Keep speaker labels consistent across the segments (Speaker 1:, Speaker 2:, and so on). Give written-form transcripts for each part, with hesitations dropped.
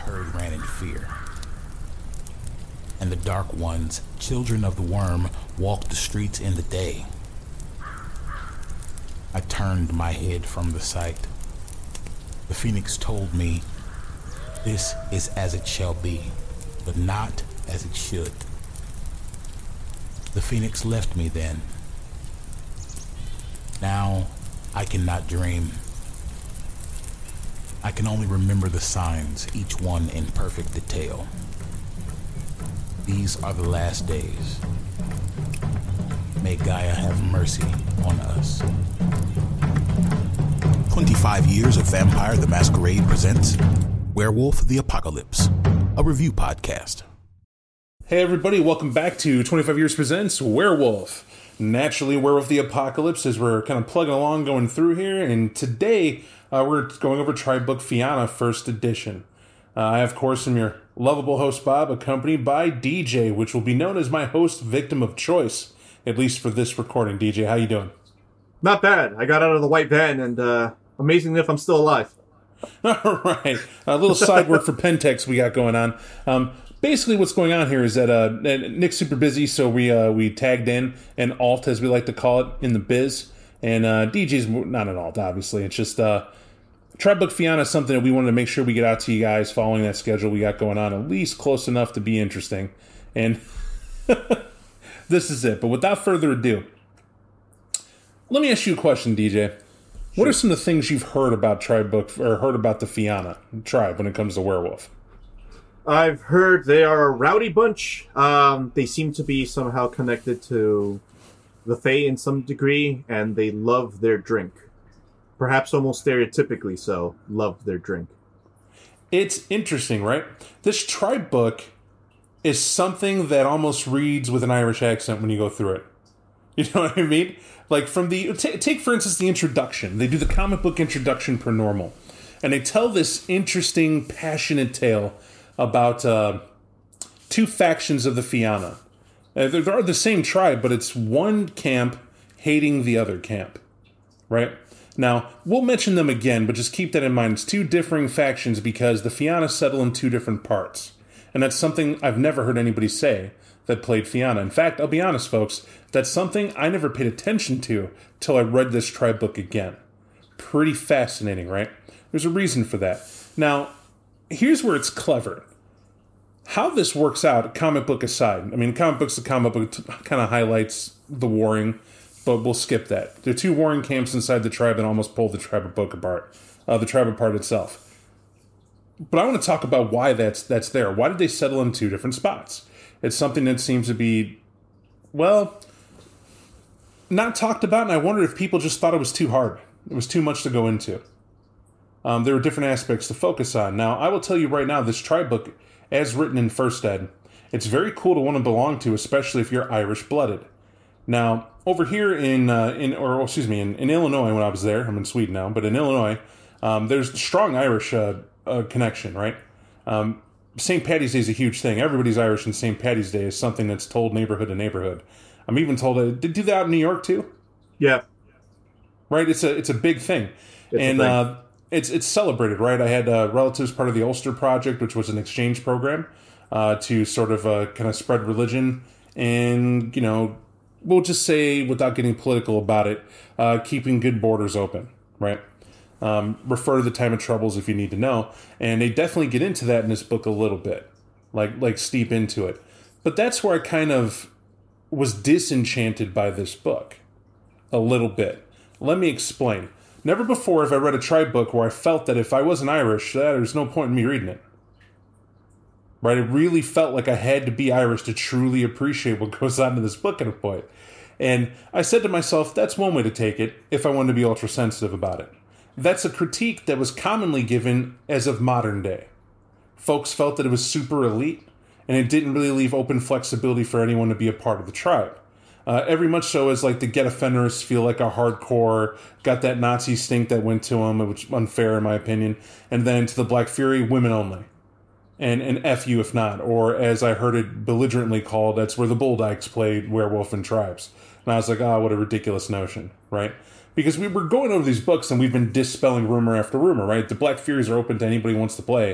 Speaker 1: herd ran in fear. And the Dark Ones, children of the worm, walked the streets in the day. I turned my head from the sight. The Phoenix told me, "This is as it shall be, but not as it should." The Phoenix left me then. Now I cannot dream. I can only remember the signs, each one in perfect detail. These are the last days. May Gaia have mercy on us. 25 Years of Vampire the Masquerade presents Werewolf the Apocalypse, a review podcast.
Speaker 2: Hey everybody, welcome back to 25 Years Presents Werewolf. Naturally, Werewolf the Apocalypse, as we're kind of plugging along going through here, and today we're going over Tribe Book Fianna First Edition. I, of course, am your lovable host Bob, accompanied by DJ, which will be known as my host victim of choice, at least for this recording. DJ, how you doing?
Speaker 3: Not bad. I got out of the white van, and amazing if I'm still alive.
Speaker 2: All right. A little side work for Pentex we got going on. Basically, what's going on here is that Nick's super busy, so we tagged in an alt, as we like to call it, in the biz. And DJ's not an alt, obviously. It's just Tribe Book Fianna is something that we wanted to make sure we get out to you guys following that schedule we got going on, at least close enough to be interesting. And this is it. But without further ado, let me ask you a question, DJ. What are some of the things you've heard about Tribe Book, or heard about the Fianna tribe when it comes to werewolf?
Speaker 3: I've heard they are a rowdy bunch. They seem to be somehow connected to the Fae in some degree, and they love their drink. Perhaps almost stereotypically so, love their drink.
Speaker 2: It's interesting, right? This Tribe Book is something that almost reads with an Irish accent when you go through it. You know what I mean? Like from the... Take, for instance, the introduction. They do the comic book introduction per normal. And they tell this interesting, passionate tale about two factions of the Fianna. They're the same tribe, but it's one camp hating the other camp, right? Now, we'll mention them again, but just keep that in mind. It's two differing factions because the Fianna settle in two different parts. And that's something I've never heard anybody say that played Fianna. In fact, I'll be honest, folks, that's something I never paid attention to till I read this Tribe Book again. Pretty fascinating, right? There's a reason for that. Now, here's where it's clever. How this works out, comic book aside. I mean, comic book's a comic book, kind of highlights the warring, but we'll skip that. There are two warring camps inside the tribe that almost pulled the Tribe Book apart, the tribe apart itself. But I want to talk about why that's there. Why did they settle in two different spots? It's something that seems to be, well, not talked about, and I wondered if people just thought it was too hard. It was too much to go into. There were different aspects to focus on. Now, I will tell you right now, this Tribe Book, as written in First Ed, it's very cool to want to belong to, especially if you're Irish-blooded. Now, over here in Illinois, when I was there, I'm in Sweden now, but in Illinois, there's a strong Irish connection, right? St. Paddy's Day is a huge thing. Everybody's Irish, and St. Paddy's Day is something that's told neighborhood to neighborhood. I'm even told did they do that out in New York too?
Speaker 3: Yeah,
Speaker 2: right. It's a big thing, it's celebrated, right? I had relatives part of the Ulster Project, which was an exchange program to sort of kind of spread religion, and we'll just say, without getting political about it, keeping good borders open, right? Refer to the time of troubles if you need to know. And they definitely get into that in this book a little bit, like steep into it. But that's where I kind of was disenchanted by this book a little bit. Let me explain. Never before have I read a tribe book where I felt that if I wasn't Irish, there's no point in me reading it. Right? It really felt like I had to be Irish to truly appreciate what goes on in this book at a point. And I said to myself, that's one way to take it if I wanted to be ultra sensitive about it. That's a critique that was commonly given as of modern day. Folks felt that it was super elite, and it didn't really leave open flexibility for anyone to be a part of the tribe. Every much so as like the Get Offenders feel like a hardcore, got that Nazi stink that went to them, which was unfair in my opinion. And then to the Black Fury, women only. And F you if not. Or as I heard it belligerently called, that's where the Bulldykes played werewolf and tribes. And I was like, what a ridiculous notion, right? Because we were going over these books and we've been dispelling rumor after rumor, right? The Black Furies are open to anybody who wants to play.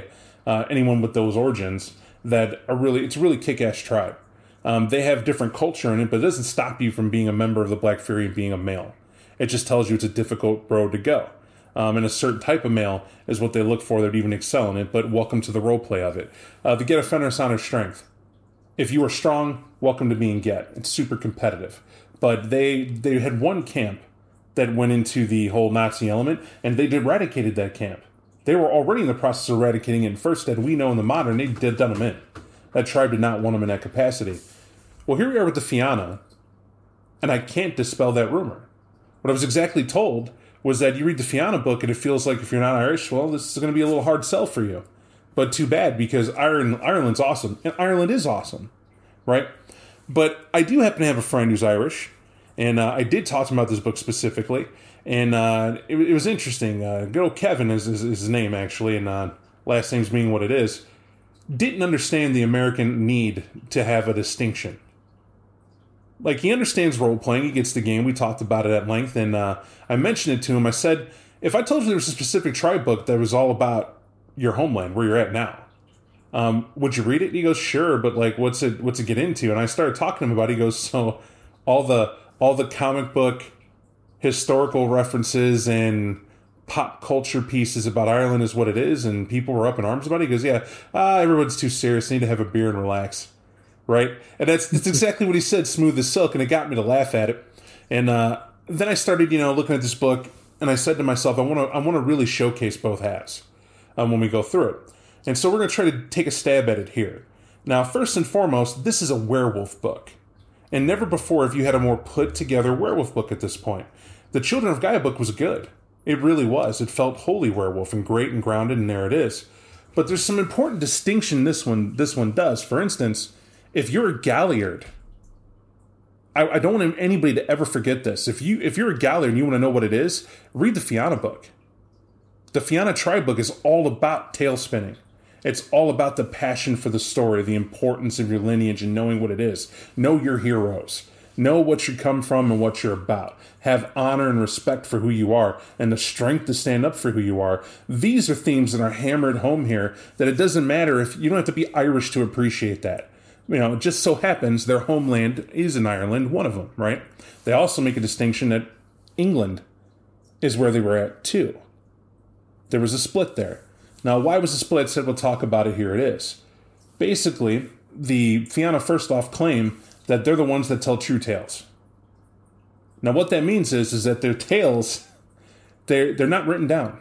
Speaker 2: anyone with those origins that are really, it's a really kick-ass tribe. They have different culture in it, but it doesn't stop you from being a member of the Black Fury and being a male. It just tells you it's a difficult road to go. And a certain type of male is what they look for that would even excel in it, but welcome to the role play of it. The Get Offender Sign of Strength. If you are strong, welcome to being Get. It's super competitive. But they had one camp that went into the whole Nazi element, and they eradicated that camp. They were already in the process of eradicating it first, that we know in the modern, they did done them in. That tribe did not want them in that capacity. Well, here we are with the Fianna, and I can't dispel that rumor. What I was exactly told was that you read the Fianna book, and it feels like if you're not Irish, well, this is going to be a little hard sell for you. But too bad, because Ireland's awesome, and Ireland is awesome, right? But I do happen to have a friend who's Irish, and I did talk to him about this book specifically, and it was interesting. Good old Kevin is his name, actually, and last name's being what it is. Didn't understand the American need to have a distinction. Like, he understands role-playing, he gets the game, we talked about it at length, and I mentioned it to him. I said, if I told you there was a specific tribe book that was all about your homeland, where you're at now, would you read it? And he goes, sure, but like, what's it get into? And I started talking to him about it. He goes, so all the comic book historical references and pop culture pieces about Ireland is what it is, and people were up in arms about it. He goes, yeah, everyone's too serious, they need to have a beer and relax. Right? And that's exactly what he said, smooth as silk, and it got me to laugh at it. And then I started, looking at this book, and I said to myself, I want to really showcase both halves when we go through it. And so we're going to try to take a stab at it here. Now, first and foremost, this is a werewolf book. And never before have you had a more put-together werewolf book at this point. The Children of Gaia book was good. It really was. It felt wholly werewolf and great and grounded, and there it is. But there's some important distinction this one does. For instance, if you're a Galliard, I don't want anybody to ever forget this. If you're a Galliard and you want to know what it is, read the Fianna book. The Fianna tribe book is all about tale spinning. It's all about the passion for the story, the importance of your lineage and knowing what it is. Know your heroes. Know what you come from and what you're about. Have honor and respect for who you are and the strength to stand up for who you are. These are themes that are hammered home here, that it doesn't matter if you don't have to be Irish to appreciate that. It just so happens their homeland is in Ireland, one of them, right? They also make a distinction that England is where they were at too. There was a split there. Now, why was the split? I said we'll talk about it. Here it is. Basically, the Fianna first off claim that they're the ones that tell true tales. Now, what that means is that their tales, they're not written down.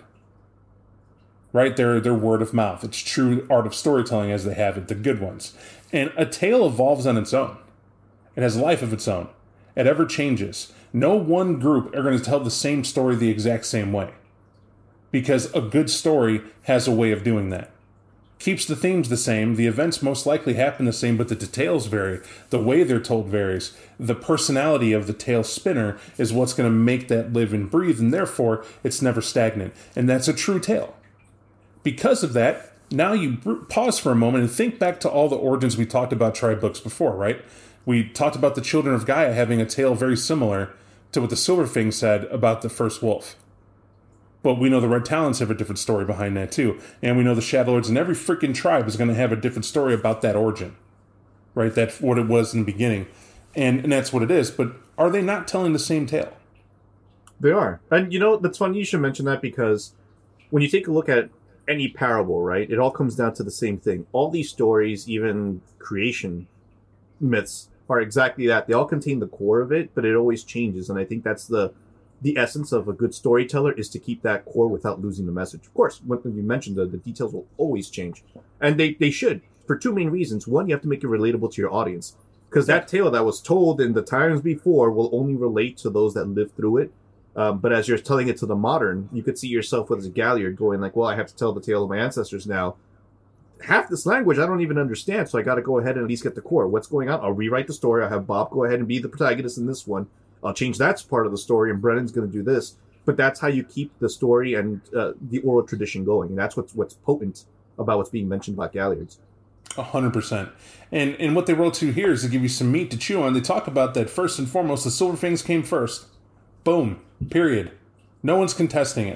Speaker 2: Right? They're word of mouth. It's true art of storytelling as they have it, the good ones. And a tale evolves on its own. It has a life of its own. It ever changes. No one group are going to tell the same story the exact same way. Because a good story has a way of doing that. Keeps the themes the same, the events most likely happen the same, but the details vary. The way they're told varies. The personality of the tale spinner is what's going to make that live and breathe, and therefore it's never stagnant. And that's a true tale. Because of that, now you pause for a moment and think back to all the origins we talked about tribe books before, right? We talked about the Children of Gaia having a tale very similar to what the Silverfang said about the first wolf. But we know the Red Talons have a different story behind that too. And we know the Shadowlords and every freaking tribe is going to have a different story about that origin. Right? That's what it was in the beginning. And that's what it is. But are they not telling the same tale?
Speaker 3: They are. And that's funny you should mention that, because when you take a look at any parable, right, it all comes down to the same thing. All these stories, even creation myths, are exactly that. They all contain the core of it, but it always changes. And I think that's the essence of a good storyteller, is to keep that core without losing the message. Of course, when you mentioned the details will always change. And they should, for two main reasons. One, you have to make it relatable to your audience. Because that tale that was told in the times before will only relate to those that lived through it. But as you're telling it to the modern, you could see yourself as a Galliard going like, well, I have to tell the tale of my ancestors now. Half this language I don't even understand, so I got to go ahead and at least get the core. What's going on? I'll rewrite the story. I'll have Bob go ahead and be the protagonist in this one. I'll change that part of the story, and Brennan's going to do this. But that's how you keep the story and the oral tradition going. And that's what's potent about what's being mentioned about Galliards.
Speaker 2: 100%. And what they wrote to here is to give you some meat to chew on. They talk about that first and foremost, the Silverfangs came first. Boom. Period. No one's contesting it.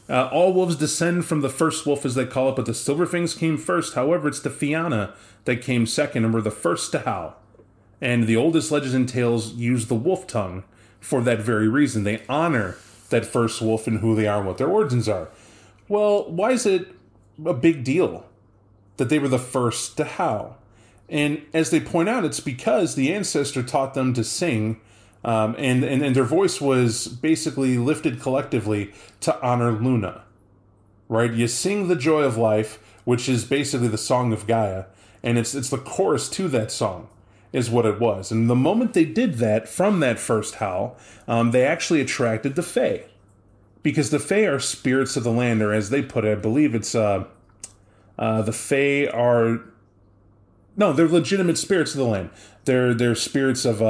Speaker 2: All wolves descend from the first wolf, as they call it, but the Silverfangs came first. However, it's the Fianna that came second and were the first to howl. And the oldest legends and tales use the wolf tongue for that very reason. They honor that first wolf and who they are and what their origins are. Well, why is it a big deal that they were the first to howl? And as they point out, it's because the ancestor taught them to sing, and their voice was basically lifted collectively to honor Luna. Right? You sing the joy of life, which is basically the song of Gaia, and it's the chorus to that song is what it was. And the moment they did that, from that first howl, they actually attracted the Fae. Because the Fae are spirits of the land, or as they put it, I believe it's, the Fae are... No, they're legitimate spirits of the land. They're spirits of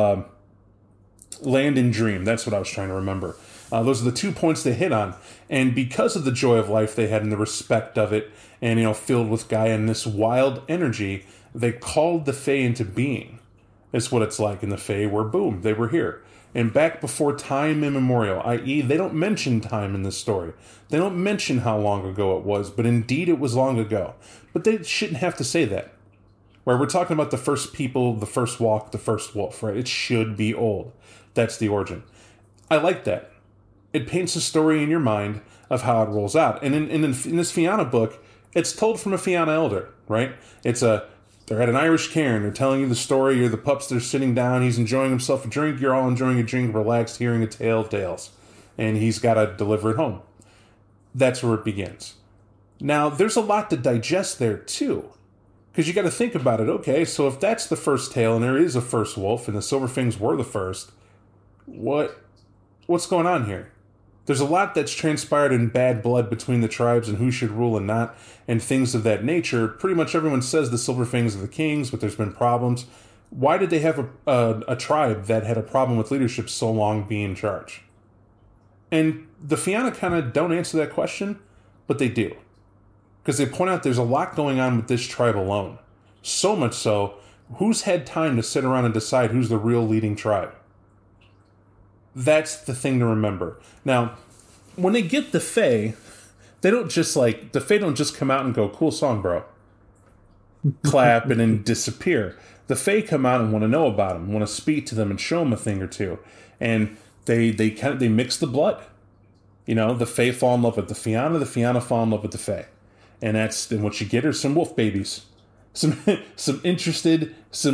Speaker 2: land and dream. That's what I was trying to remember. Those are the 2 points they hit on. And because of the joy of life they had and the respect of it, and, filled with Gaia and this wild energy, they called the Fae into being. It's what it's like. And the Fae were, boom, they were here. And back before time immemorial, i.e., they don't mention time in this story. They don't mention how long ago it was, but indeed it was long ago. But they shouldn't have to say that. Right? We're talking about the first people, the first walk, the first wolf, right? It should be old. That's the origin. I like that. It paints a story in your mind of how it rolls out. And in this Fianna book, it's told from a Fianna elder, right? They're at an Irish cairn. They're telling you the story. You're the pups that are sitting down. He's enjoying himself a drink. You're all enjoying a drink, relaxed, hearing a tale of tales. And he's got to deliver it home. That's where it begins. Now, there's a lot to digest there, too. Because you got to think about it. Okay, so if that's the first tale, and there is a first wolf, and the Silverfangs were the first, what's going on here? There's a lot that's transpired in bad blood between the tribes and who should rule and not, and things of that nature. Pretty much everyone says the Silverfangs are the kings, but there's been problems. Why did they have a tribe that had a problem with leadership so long be in charge? And the Fianna kind of don't answer that question, but they do. Because they point out there's a lot going on with this tribe alone. So much so, who's had time to sit around and decide who's the real leading tribe? That's the thing to remember. Now, when they get the Fae, the Fae don't just come out and go, cool song, bro. Clap and then disappear. The Fae come out and want to know about them, want to speak to them and show them a thing or two. And they mix the blood. The Fae fall in love with the Fianna fall in love with the Fae. And what you get are some wolf babies. Some interesting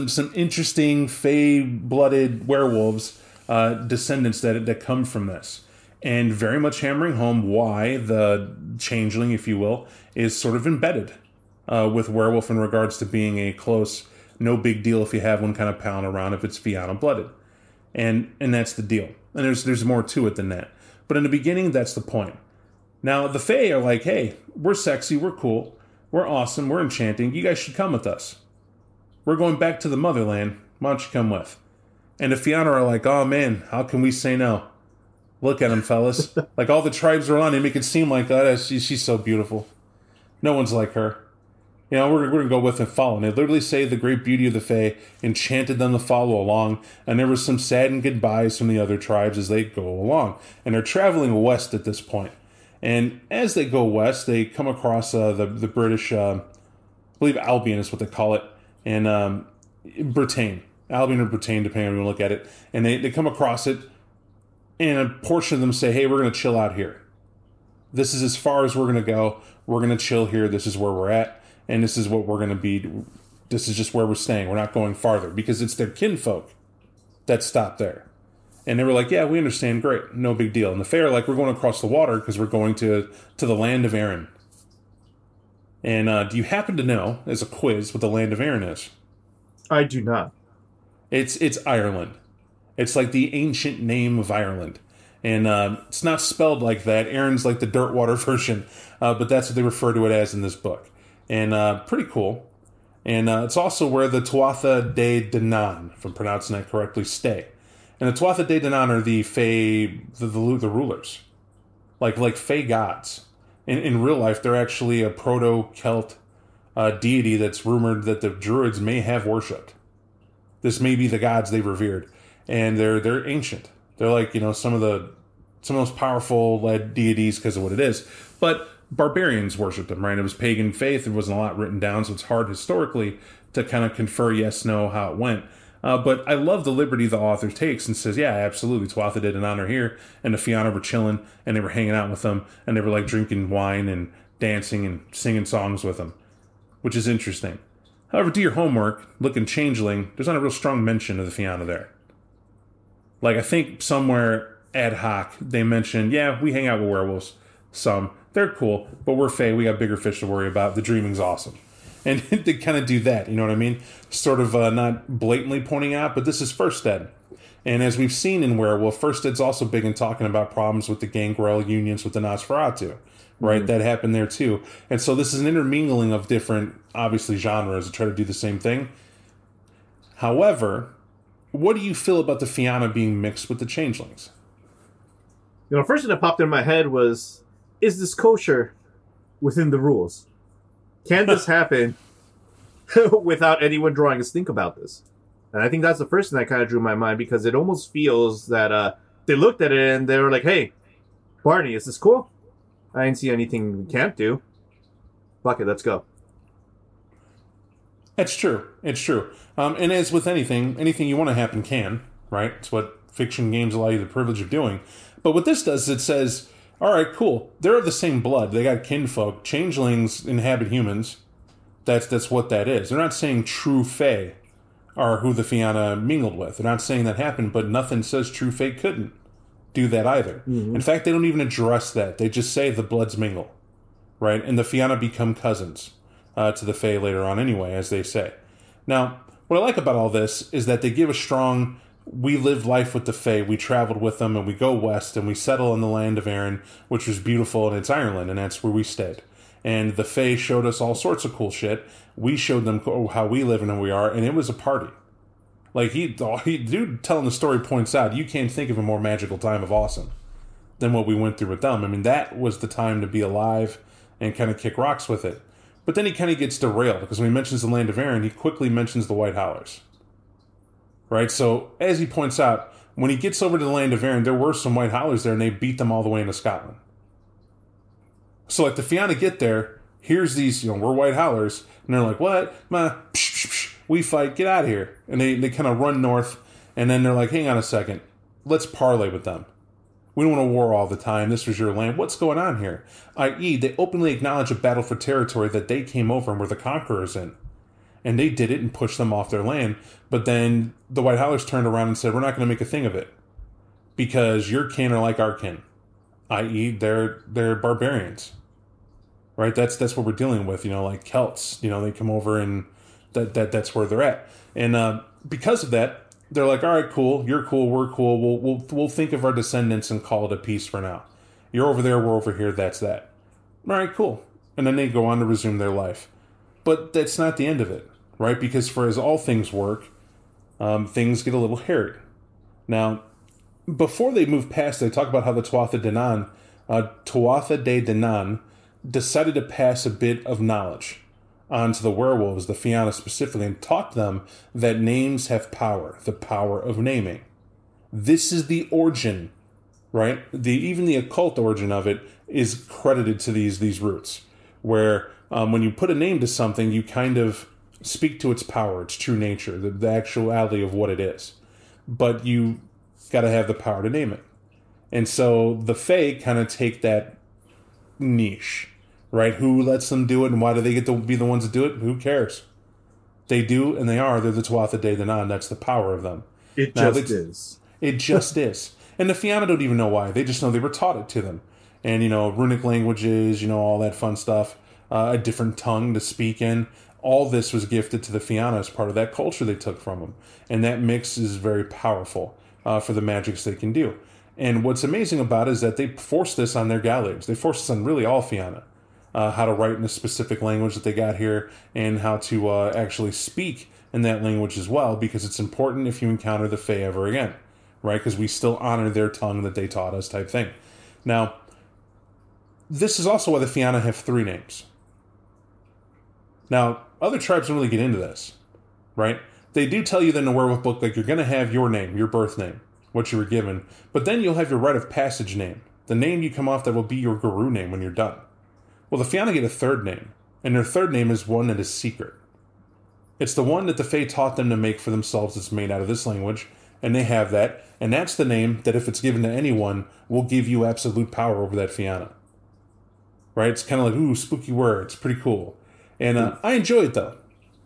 Speaker 2: Fae-blooded werewolves, descendants that come from this. And very much hammering home why the changeling, if you will, is sort of embedded with werewolf in regards to being a close, no big deal if you have one kind of pound around if it's Fianna-blooded. And that's the deal. And there's more to it than that. But in the beginning, that's the point. Now, the Fae are like, hey, we're sexy, we're cool, we're awesome, we're enchanting, you guys should come with us. We're going back to the motherland, why don't you come with? And the Fianna are like, oh man, how can we say no? Look at him, fellas. Like all the tribes are on, they make it seem like, oh, she's so beautiful. No one's like her. We're going to go with and follow. And they literally say the great beauty of the Fae enchanted them to follow along. And there was some saddened goodbyes from the other tribes as they go along. And they're traveling west at this point. And as they go west, they come across the British, I believe Albion is what they call it, and Britain. Albion or Britain, depending on how you look at it. And they come across it, and a portion of them say, hey, we're going to chill out here. This is as far as we're going to go. We're going to chill here. This is where we're at. And this is what we're going to be. This is just where we're staying. We're not going farther. Because it's their kinfolk that stopped there. And they were like, yeah, we understand. Great. No big deal. And the Fae are like, we're going across the water because we're going to the land of Erin. And do you happen to know, as a quiz, what the land of Erin is?
Speaker 3: I do not.
Speaker 2: It's Ireland. It's like the ancient name of Ireland. And it's not spelled like that. Erin's like the Dirtwater version. But that's what they refer to it as in this book. And pretty cool. And it's also where the Tuatha De Danann, if I'm pronouncing that correctly, stay. And the Tuatha De Danann are the Fae, the rulers. Like Fae gods. In real life, they're actually a proto-Celt deity that's rumored that the Druids may have worshipped. This may be the gods they revered. And they're ancient. They're like, some of the some of the most powerful led deities because of what it is. But barbarians worshipped them, right? It was pagan faith. There wasn't a lot written down, so it's hard historically to kind of confer yes, no, how it went. But I love the liberty the author takes and says, yeah, absolutely, Tuatha De Danann are here, and the Fianna were chilling, and they were hanging out with them, and they were like drinking wine and dancing and singing songs with them, which is interesting. However, do your homework, look in Changeling, there's not a real strong mention of the Fianna there. Like, I think somewhere ad hoc, they mentioned, yeah, we hang out with werewolves, some. They're cool, but we're Fae, we got bigger fish to worry about, the dreaming's awesome. And they kind of do that, you know what I mean? Sort of not blatantly pointing out, but this is First Ed. And as we've seen in Werewolf, First Ed's also big in talking about problems with the Gangrel unions with the Nosferatu, right? Mm-hmm. That happened there too. And so this is an intermingling of different, obviously, genres that try to do the same thing. However, what do you feel about the Fianna being mixed with the Changelings?
Speaker 3: You know, first thing that popped in my head was, is this kosher within the rules? Can this happen without anyone drawing a stink about this? And I think that's the first thing that kind of drew my mind, because it almost feels that they looked at it and they were like, hey, Barney, is this cool? I didn't see anything we can't do. Fuck it, let's go.
Speaker 2: It's true. It's true. And as with anything you want to happen can, right? It's what fiction games allow you the privilege of doing. But what this does is it says, all right, cool. They're of the same blood. They got kinfolk. Changelings inhabit humans. That's what that is. They're not saying true Fae are who the Fianna mingled with. They're not saying that happened, but nothing says true Fae couldn't do that either. Mm-hmm. In fact, they don't even address that. They just say the bloods mingle, right? And the Fianna become cousins to the Fae later on anyway, as they say. Now, what I like about all this is that they give a strong... We lived life with the Fae, we traveled with them, and we go west, and we settle in the land of Erin, which was beautiful, and it's Ireland, and that's where we stayed. And the Fae showed us all sorts of cool shit. We showed them how we live and who we are, and it was a party. Like, dude telling the story points out, you can't think of a more magical time of awesome than what we went through with them. I mean, that was the time to be alive and kind of kick rocks with it. But then he kind of gets derailed, because when he mentions the land of Erin, he quickly mentions the White Howlers. Right, so as he points out, when he gets over to the land of Erin, there were some White Howlers there, and they beat them all the way into Scotland. So, like, the Fianna get there, here's these, we're White Howlers, and they're like, what? We fight, get out of here. And they kind of run north, and then they're like, hang on a second, let's parley with them. We don't want to war all the time, this was your land, what's going on here? I.e., they openly acknowledge a battle for territory that they came over and were the conquerors in. And they did it and pushed them off their land. But then the White Howlers turned around and said, we're not going to make a thing of it. Because your kin are like our kin. I.e., they're barbarians. Right? That's what we're dealing with. Like Celts. They come over and that's where they're at. And because of that, they're like, all right, cool. You're cool. We're cool. We'll think of our descendants and call it a peace for now. You're over there. We're over here. That's that. All right, cool. And then they go on to resume their life. But that's not the end of it. Right? Because for as all things work, things get a little hairy. Now, before they move past, they talk about how the Tuatha De Danann decided to pass a bit of knowledge onto the werewolves, the Fianna specifically, and taught them that names have power, the power of naming. This is the origin, right? Even the occult origin of it is credited to these roots, where when you put a name to something, you kind of speak to its power, its true nature, the actuality of what it is. But you got to have the power to name it. And so the Fae kind of take that niche, right? Who lets them do it, and why do they get to be the ones that do it? Who cares? They do, and they are. They're the Tuatha De Danann. That's the power of them.
Speaker 3: It is.
Speaker 2: It just is. And the Fianna don't even know why. They just know they were taught it to them. And, runic languages, all that fun stuff. A different tongue to speak in. All this was gifted to the Fianna as part of that culture they took from them. And that mix is very powerful for the magics they can do. And what's amazing about it is that they forced this on their Gallades. They forced this on really all Fianna. How to write in a specific language that they got here, and how to actually speak in that language as well, because it's important if you encounter the Fae ever again. Right? Because we still honor their tongue that they taught us type thing. Now, this is also why the Fianna have 3 names. Now, other tribes don't really get into this, right? They do tell you that in the werewolf book, like, you're going to have your name, your birth name. what you were given. But then you'll have your rite of passage name. The name you come off that will be your Garou name when you're done. Well, the Fianna get a third name, and their third name is one that is secret. It's the one that the Fae taught them to make for themselves. It's made out of this language, and they have that. And that's the name that, if it's given to anyone, will give you absolute power over that Fianna. Right? It's kind of like, ooh, spooky word. It's pretty cool. And I enjoy it, though.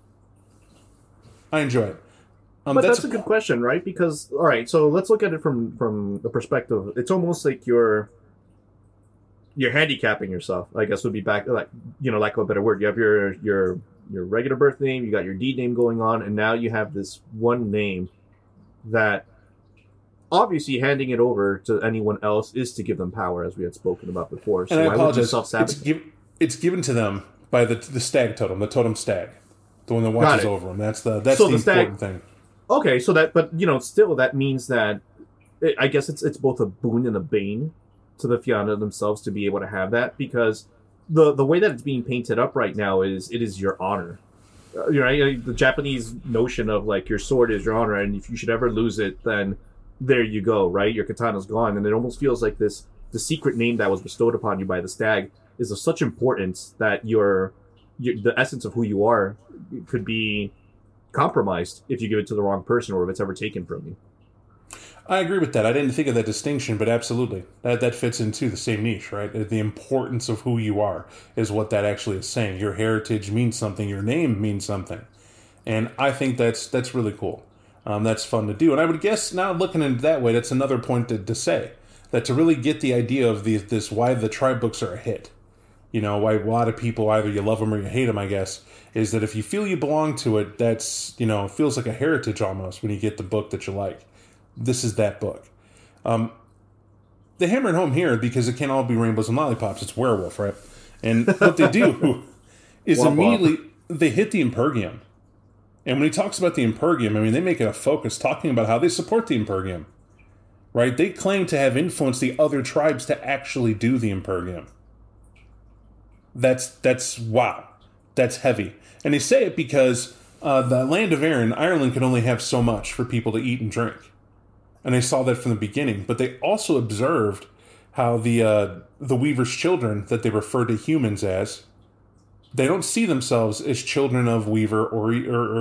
Speaker 2: I enjoy it.
Speaker 3: But that's a good question, right? Because, all right, so let's look at it from the perspective. It's almost like you're handicapping yourself, I guess would be back, like, lack of a better word. You have your regular birth name, you got your deed name going on, and now you have this one name that obviously handing it over to anyone else is to give them power, as we had spoken about before. So
Speaker 2: and I
Speaker 3: why would you
Speaker 2: apologize.
Speaker 3: self-sabotage?
Speaker 2: It's given to them by the stag totem, the totem stag, the one that watches over them. That's the important thing.
Speaker 3: Okay, so that, but still that means that I guess it's both a boon and a bane to the Fianna themselves to be able to have that, because the way that it's being painted up right now is it is your honor. The Japanese notion of like your sword is your honor, and if you should ever lose it, then there you go, right? Your katana's gone, and it almost feels like the secret name that was bestowed upon you by the stag is of such importance that the essence of who you are could be compromised if you give it to the wrong person or if it's ever taken from you.
Speaker 2: I agree with that. I didn't think of that distinction, but absolutely. That fits into the same niche, right? The importance of who you are is what that actually is saying. Your heritage means something. Your name means something. And I think that's really cool. That's fun to do. And I would guess, now looking at it that way, that's another point to say. That to really get the idea of this why the tribe books are a hit, why a lot of people, either you love them or you hate them, I guess, is that if you feel you belong to it, that's, it feels like a heritage almost when you get the book that you like. This is that book. They hammer it home here because it can't all be rainbows and lollipops. It's werewolf, right? And what they do is immediately they hit the Impergium. And when he talks about the Impergium, I mean, they make it a focus talking about how they support the Impergium. Right? They claim to have influenced the other tribes to actually do the Impergium. That's wow. That's heavy. And they say it because the land of Erin, Ireland could only have so much for people to eat and drink. And they saw that from the beginning. But they also observed how the Weaver's children, that they refer to humans as, they don't see themselves as children of Weaver or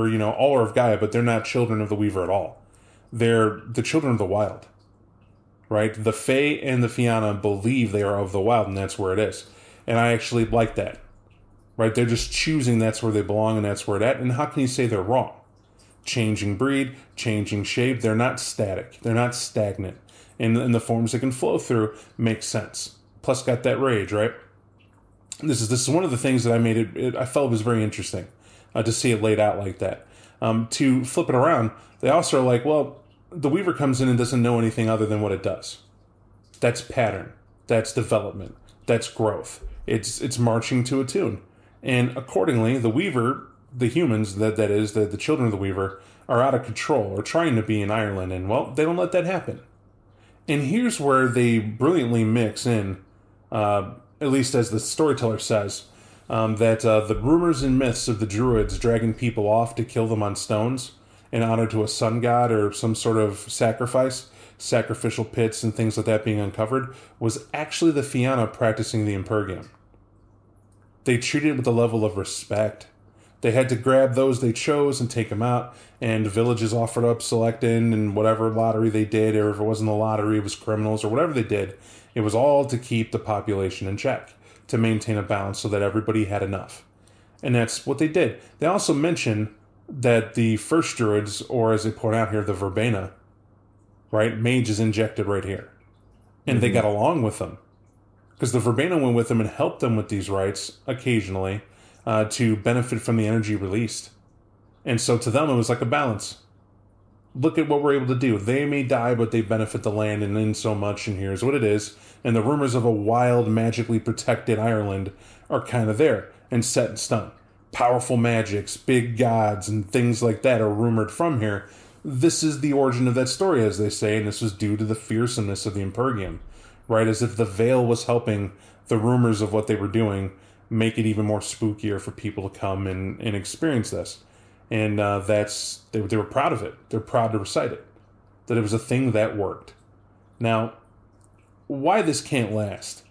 Speaker 2: of Gaia, but they're not children of the Weaver at all. They're the children of the wild. Right? The Fae and the Fianna believe they are of the wild, and that's where it is. And I actually like that. Right? They're just choosing that's where they belong and that's where it's at. And how can you say they're wrong? Changing breed, changing shape, they're not static. They're not stagnant. And the forms they can flow through makes sense. Plus got that rage, right? This is one of the things that I made it I felt was very interesting to see it laid out like that. To flip it around, they also are like, well, the Weaver comes in and doesn't know anything other than what it does. That's pattern. That's development. That's growth. It's marching to a tune. And accordingly, the Weaver, the humans, that is, the children of the Weaver, are out of control, or trying to be in Ireland, and, well, they don't let that happen. And here's where they brilliantly mix in, at least as the storyteller says, that the rumors and myths of the Druids dragging people off to kill them on stones in honor to a sun god or some sort of sacrificial pits and things like that being uncovered, was actually the Fianna practicing the Impergium. They treated it with a level of respect. They had to grab those they chose and take them out, and villages offered up selecting and whatever lottery they did, or if it wasn't a lottery, it was criminals, or whatever they did. It was all to keep the population in check, to maintain a balance so that everybody had enough. And that's what they did. They also mention that the first Druids, or as they point out here, the Verbena, right, mage is injected right here. And they got along with them. Because the Verbena went with them and helped them with these rites, occasionally, to benefit from the energy released. And so to them, it was like a balance. Look at what we're able to do. They may die, but they benefit the land and in so much, and here's what it is. And the rumors of a wild, magically protected Ireland are kind of there and set in stone. Powerful magics, big gods, and things like that are rumored from here. This is the origin of that story, as they say, and this was due to the fearsomeness of the Impergium. Right, as if the veil was helping the rumors of what they were doing make it even more spookier for people to come and experience this. And they were proud of it. They're proud to recite it. that it was a thing that worked. Now, why this can't last?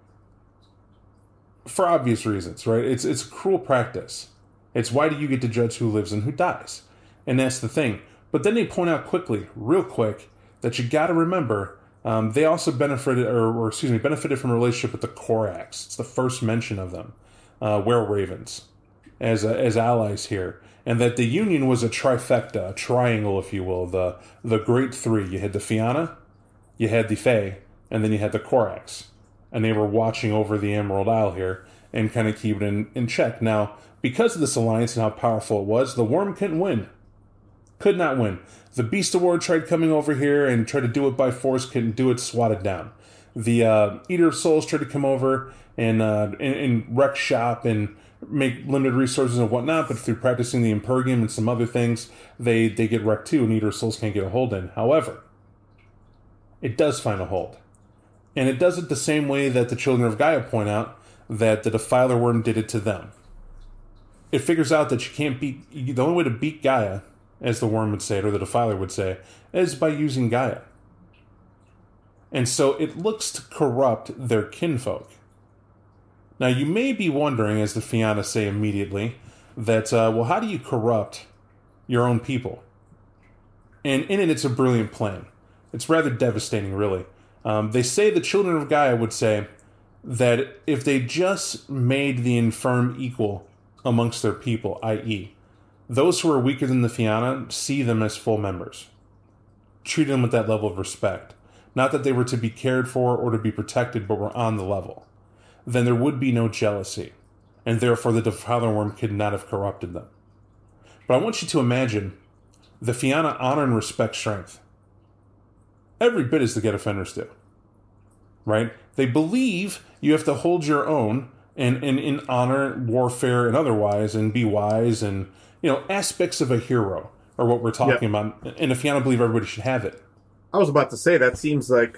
Speaker 2: For obvious reasons, right? It's a cruel practice. It's why do you get to judge who lives and who dies? And that's the thing. But then they point out quickly, real quick, that you got to remember they also benefited from a relationship with the Korax. It's the first mention of them, were-ravens, as allies here. And that the Union was a trifecta, a triangle, if you will, the great three. You had the Fianna, you had the Fae, and then you had the Korax. And they were watching over the Emerald Isle here and kind of keep it in check. Now, because of this alliance and how powerful it was, the Worm couldn't win. Could not win. The Beast of War tried coming over here and tried to do it by force, couldn't do it, swatted down. The Eater of Souls tried to come over and wreck shop and make limited resources and whatnot, but through practicing the Impergium and some other things, they get wrecked too, and Eater of Souls can't get a hold in. However, it does find a hold. And it does it the same way that the Children of Gaia point out that the Defiler Worm did it to them. It figures out that you can't beat... The only way to beat Gaia, as the Worm would say, or the Defiler would say, is by using Gaia. And so it looks to corrupt their kinfolk. Now, you may be wondering, as the Fianna say immediately, that, well, how do you corrupt your own people? And in it, it's a brilliant plan. It's rather devastating, really. They say the Children of Gaia would say that if they just made the infirm equal amongst their people, i.e., those who are weaker than the Fianna, see them as full members. Treat them with that level of respect. Not that they were to be cared for or to be protected, but were on the level. Then there would be no jealousy, and therefore the Defiler Worm could not have corrupted them. But I want you to imagine the Fianna honor and respect strength. Every bit as the Get Offenders do. Right? They believe you have to hold your own and in honor, warfare, and otherwise, and be wise, and, aspects of a hero are what we're talking about. And the Fianna believe everybody should have it.
Speaker 3: I was about to say, that seems like,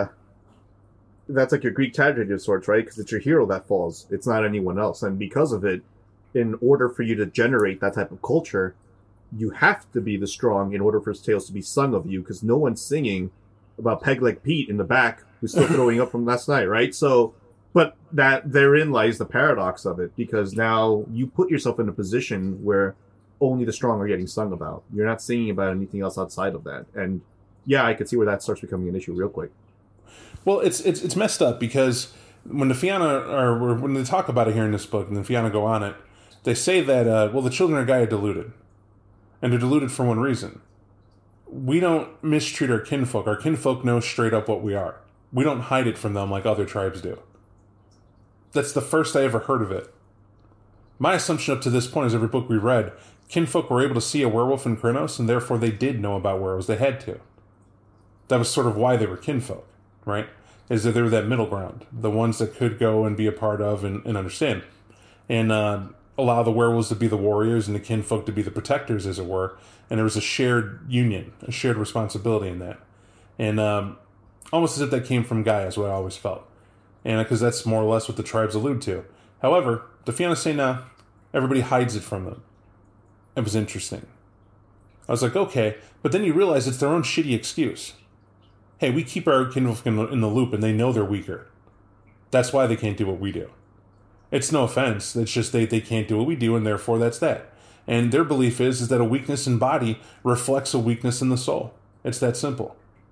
Speaker 3: that's like your Greek tragedy of sorts, right? Because it's your hero that falls. It's not anyone else. And because of it, in order for you to generate that type of culture, you have to be the strong in order for tales to be sung of you, because no one's singing about Peg-Leg Pete in the back who's still throwing up from last night, right? So, but that therein lies the paradox of it, because now you put yourself in a position where only the strong are getting sung about. You're not singing about anything else outside of that. And yeah, I could see where that starts becoming an issue real quick.
Speaker 2: Well, it's messed up, because when the Fianna, or when they talk about it here in this book, and the Fianna go on it, they say that, the Children of Gaia are deluded. And they're deluded for one reason. We don't mistreat our kinfolk. Our kinfolk know straight up what we are. We don't hide it from them like other tribes do. That's the first I ever heard of it. My assumption up to this point is every book we read, kinfolk were able to see a werewolf in Krynos, and therefore they did know about werewolves. They had to. That was sort of why they were kinfolk, right? Is that they were that middle ground. The ones that could go and be a part of and understand. And allow the werewolves to be the warriors and the kinfolk to be the protectors, as it were. And there was a shared union, a shared responsibility in that. And almost as if that came from Gaia, is what I always felt. And because that's more or less what the tribes allude to. However, the Fianna say, nah, everybody hides it from them. It was interesting. I was like, okay, but then you realize it's their own shitty excuse. Hey, we keep our kinfolk in the loop, and they know they're weaker. That's why they can't do what we do. It's no offense. It's just they can't do what we do, and therefore that's that. And their belief is that a weakness in body reflects a weakness in the soul. It's that simple.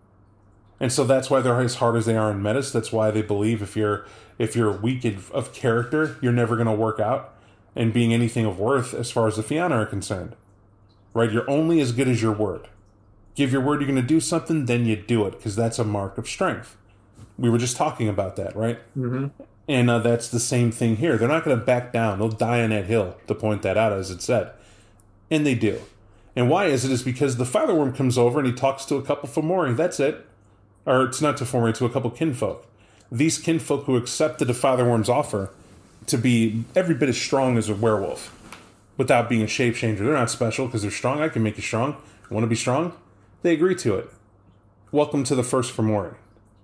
Speaker 2: And so that's why they're as hard as they are in Metis. That's why they believe if you're weak of character, you're never going to work out and being anything of worth as far as the Fianna are concerned. Right? You're only as good as your word. Give your word you're going to do something, then you do it, because that's a mark of strength. We were just talking about that, right? Mm-hmm. And that's the same thing here. They're not going to back down. They'll die on that hill to point that out, as it said. And they do. And why is it? Is because the Defiler Worm comes over and he talks to a couple Fomori. That's it. Or it's not to Fomori, to a couple kinfolk. These kinfolk who accept the Defiler Worm's offer to be every bit as strong as a werewolf without being a shape-changer. They're not special because they're strong. I can make you strong. Want to be strong? They agree to it. Welcome to the first Fomori.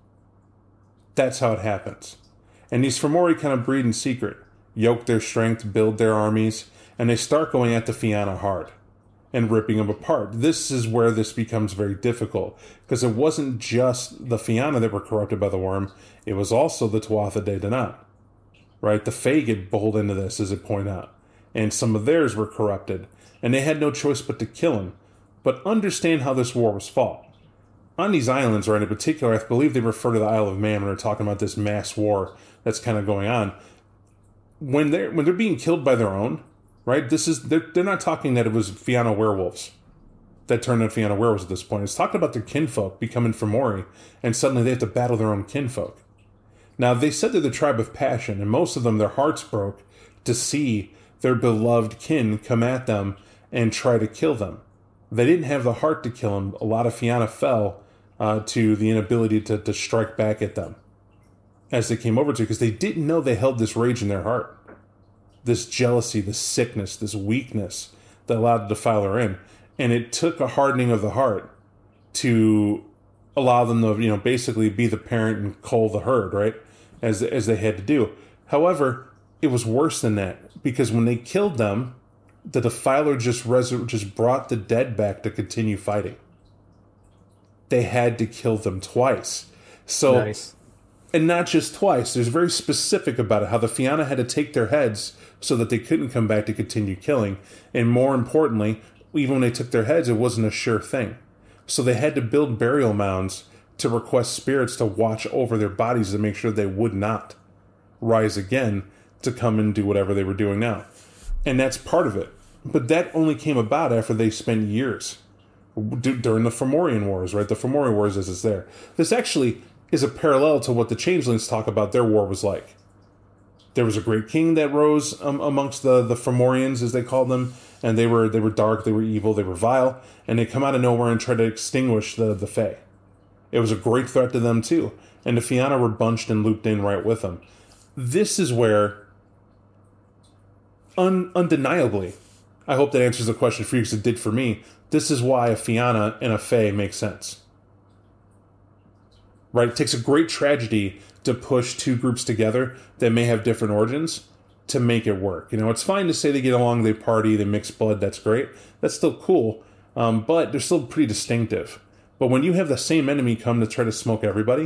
Speaker 2: That's how it happens. And these Fomori kind of breed in secret, yoke their strength, build their armies, and they start going at the Fianna hard. and ripping them apart. This is where this becomes very difficult, because it wasn't just the Fianna that were corrupted by the worm, it was also the Tuatha De Danann. Right? The Fae get bowled into this, as it point out, and some of theirs were corrupted, and they had no choice but to kill him. But understand how this war was fought. On these islands, right, in particular, I believe they refer to the Isle of Man when they're talking about this mass war that's kind of going on. When they're being killed by their own, right? They're not talking that it was Fianna werewolves that turned into Fianna werewolves at this point. It's talking about their kinfolk becoming Fomori, and suddenly they have to battle their own kinfolk. Now, they said they're the tribe of passion, and most of them, their hearts broke to see their beloved kin come at them and try to kill them. They didn't have the heart to kill them. A lot of Fianna fell to the inability to strike back at them as they came over to, because they didn't know they held this rage in their heart. This jealousy, this sickness, this weakness that allowed the defiler in. And it took a hardening of the heart to allow them to, basically be the parent and cull the herd, right? As they had to do. However, it was worse than that, because when they killed them, the defiler just brought the dead back to continue fighting. They had to kill them twice. So,
Speaker 3: nice.
Speaker 2: And not just twice. There's very specific about it, how the Fianna had to take their heads so that they couldn't come back to continue killing. And more importantly, even when they took their heads, it wasn't a sure thing. So they had to build burial mounds to request spirits to watch over their bodies to make sure they would not rise again to come and do whatever they were doing now. And that's part of it. But that only came about after they spent years during the Fomorian Wars, right? The Fomorian Wars as it's there. This actually is a parallel to what the Changelings talk about their war was like. There was a great king that rose amongst the Fomorians, as they called them, and they were dark, they were evil, they were vile, and they come out of nowhere and try to extinguish the Fae. It was a great threat to them too, and the Fianna were bunched and looped in right with them. This is where, undeniably, I hope that answers the question for you, because it did for me, this is why a Fianna and a Fae make sense. Right? It takes a great tragedy to push two groups together that may have different origins to make it work. It's fine to say they get along, they party, they mix blood, that's great. That's still cool, but they're still pretty distinctive. But when you have the same enemy come to try to smoke everybody,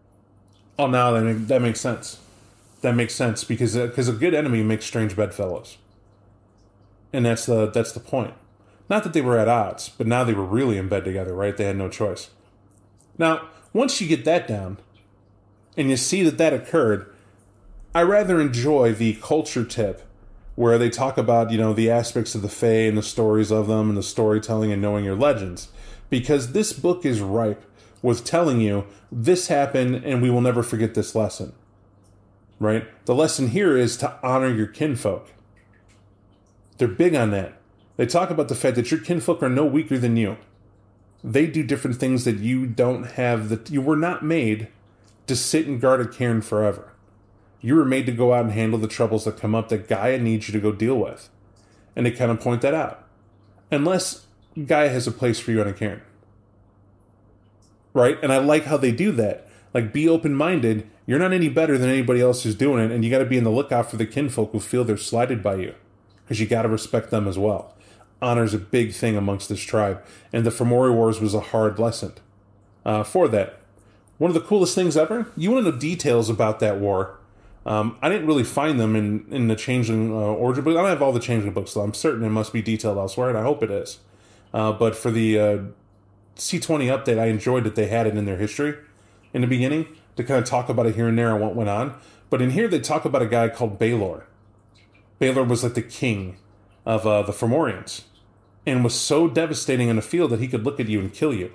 Speaker 2: now that makes sense. That makes sense, because a good enemy makes strange bedfellows. And that's the point. Not that they were at odds, but now they were really in bed together, right? They had no choice. Now, once you get that down, and you see that occurred, I rather enjoy the culture tip where they talk about, the aspects of the Fae and the stories of them and the storytelling and knowing your legends. Because this book is ripe with telling you, this happened and we will never forget this lesson. Right? The lesson here is to honor your kinfolk. They're big on that. They talk about the fact that your kinfolk are no weaker than you. They do different things that you don't have, that you were not made to sit and guard a cairn forever. You were made to go out and handle the troubles that come up that Gaia needs you to go deal with. And they kind of point that out. Unless Gaia has a place for you on a cairn. Right? And I like how they do that. Like, be open-minded. You're not any better than anybody else who's doing it, and you got to be on the lookout for the kinfolk who feel they're slighted by you. Because you got to respect them as well. Honor's a big thing amongst this tribe, and the Fomori Wars was a hard lesson for that. One of the coolest things ever, you want to know details about that war. I didn't really find them in the Changeling origin book. I don't have all the Changeling books, so I'm certain it must be detailed elsewhere, and I hope it is. But for the C20 update, I enjoyed that they had it in their history in the beginning to kind of talk about it here and there and what went on. But in here, they talk about a guy called Baelor. Baelor was like the king of the Fomorians, and was so devastating in the field that he could look at you and kill you.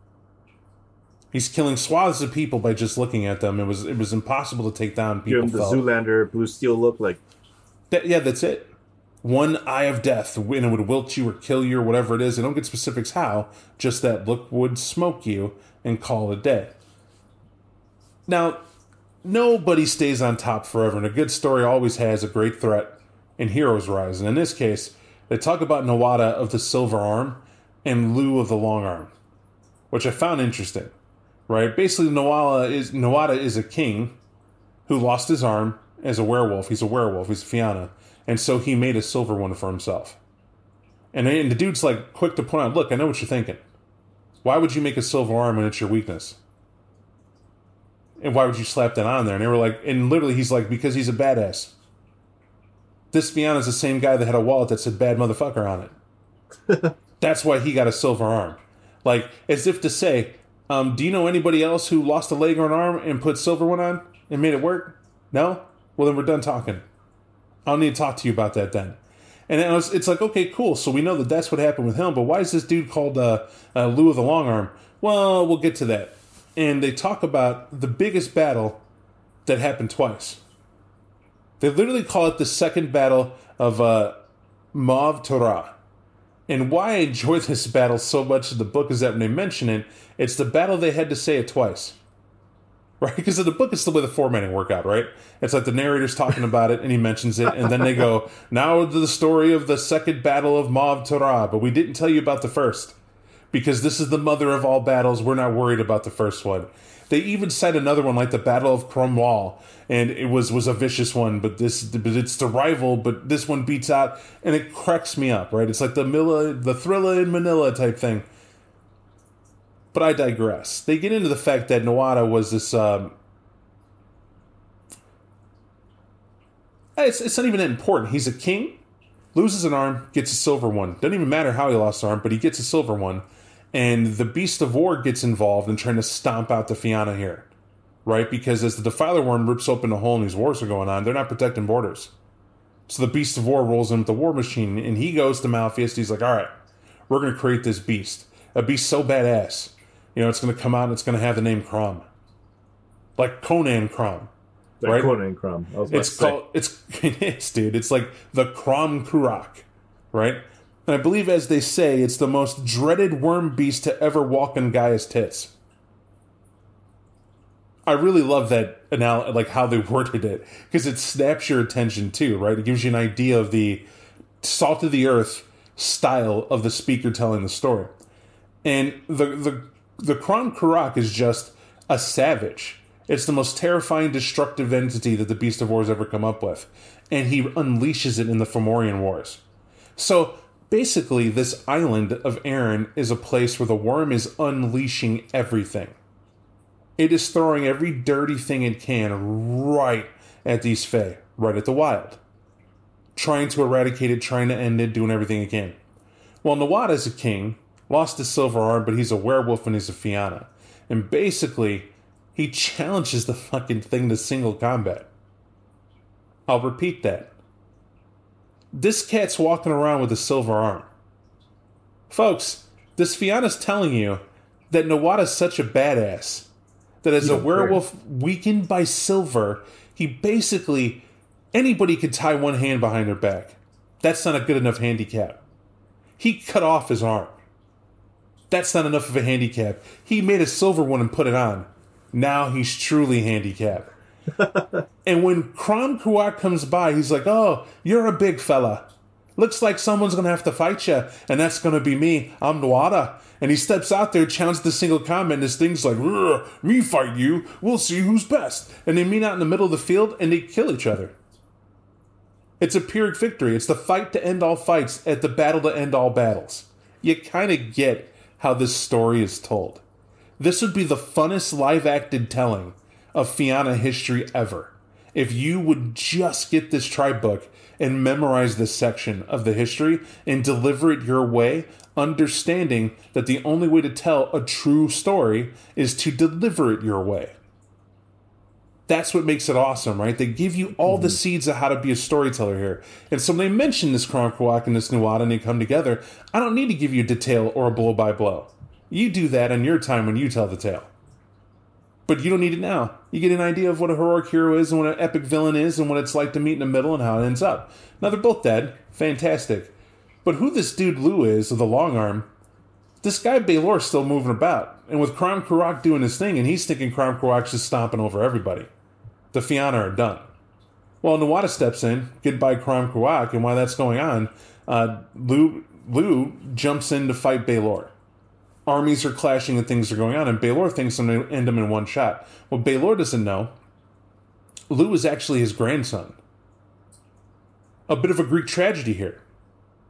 Speaker 2: He's killing swaths of people by just looking at them. It was impossible to take down people.
Speaker 3: Give him the Zoolander blue steel look, like
Speaker 2: that's it. One eye of death, and it would wilt you or kill you or whatever it is. They don't get specifics how, just that look would smoke you and call it a day. Now, nobody stays on top forever, and a good story always has a great threat and heroes rise. And in this case, they talk about Nuada of the Silver Arm and Lu of the Long Arm, which I found interesting. Right? Basically, Nuada is a king who lost his arm as a werewolf. He's a werewolf. He's a Fianna. And so he made a silver one for himself. And the dude's like quick to point out, look, I know what you're thinking. Why would you make a silver arm when it's your weakness? And why would you slap that on there? And they were like, and literally he's like, because he's a badass. This Fianna's the same guy that had a wallet that said bad motherfucker on it. That's why he got a silver arm. Like, as if to say, do you know anybody else who lost a leg or an arm and put silver one on and made it work? No? Well, then we're done talking. I don't need to talk to you about that then. And it's like, okay, cool. So we know that that's what happened with him, but why is this dude called Lou of the Long Arm? Well, we'll get to that. And they talk about the biggest battle that happened twice. They literally call it the second battle of Mav Torah. And why I enjoy this battle so much in the book is that when they mention it, it's the battle they had to say it twice. Right? Because in the book, it's the way the formatting work out, right? It's like the narrator's talking about it, and he mentions it, and then they go, now to the story of the second battle of Mav Torah, but we didn't tell you about the first. Because this is the mother of all battles, we're not worried about the first one. They even cite another one, like the Battle of Cromwell, and it was a vicious one, but it's the rival, but this one beats out, and it cracks me up, right? It's like the Thriller in Manila type thing. But I digress. They get into the fact that Nuada was this... It's not even that important. He's a king, loses an arm, gets a silver one. Doesn't even matter how he lost an arm, but he gets a silver one. And the Beast of War gets involved in trying to stomp out the Fianna here. Right? Because as the Defiler Worm rips open a hole and these wars are going on, they're not protecting borders. So the Beast of War rolls in with the War Machine, and he goes to Malpheus. He's like, all right, we're going to create this beast. A beast so badass. You know, it's going to come out and it's going to have the name Crom. Like Conan Crom. Right?
Speaker 3: Conan Crom.
Speaker 2: It's dude. It's like the Crom Kurak. Right? And I believe, as they say, it's the most dreaded worm beast to ever walk on Gaia's tits. I really love that like how they worded it, because it snaps your attention too, right? It gives you an idea of the salt of the earth style of the speaker telling the story. And the Crom Kurak is just a savage. It's the most terrifying, destructive entity that the Beast of War has ever come up with. And he unleashes it in the Fomorian Wars. So, basically, this island of Erin is a place where the worm is unleashing everything. It is throwing every dirty thing it can right at these Fae, right at the wild. Trying to eradicate it, trying to end it, doing everything it can. Well, Nuada's a king, lost his silver arm, but he's a werewolf and he's a Fianna. And basically, he challenges the fucking thing to single combat. I'll repeat that. This cat's walking around with a silver arm. Folks, this Fianna's telling you that Nuada's such a badass that as a werewolf weakened by silver, he basically, anybody could tie one hand behind their back. That's not a good enough handicap. He cut off his arm. That's not enough of a handicap. He made a silver one and put it on. Now he's truly handicapped. And when Crom Kurak comes by, he's like, oh, you're a big fella. Looks like someone's going to have to fight you, and that's going to be me. I'm Nuada. And he steps out there, challenges the single combat, and this thing's like, me fight you. We'll see who's best. And they meet out in the middle of the field, and they kill each other. It's a Pyrrhic victory. It's the fight to end all fights at the battle to end all battles. You kind of get how this story is told. This would be the funnest live-acted telling of Fianna history ever. If you would just get this tribe book and memorize this section of the history and deliver it your way, understanding that the only way to tell a true story is to deliver it your way. That's what makes it awesome, right? They give you all the seeds of how to be a storyteller here. And so when they mention this Crom Kurak and this Nuada and they come together, I don't need to give you a detail or a blow-by-blow. You do that on your time when you tell the tale. But you don't need it now. You get an idea of what a heroic hero is and what an epic villain is and what it's like to meet in the middle and how it ends up. Now, they're both dead. Fantastic. But who this dude Lou is, of the long arm, this guy Baelor's still moving about. And with Crom Kurak doing his thing, and he's thinking Crom Kurak's just stomping over everybody. The Fianna are done. Well, Nuada steps in, goodbye Crom Kurak, and while that's going on, Lou jumps in to fight Baelor. Armies are clashing and things are going on, and Baelor thinks I'm going to end him in one shot. What Baelor doesn't know, Lou is actually his grandson. A bit of a Greek tragedy here.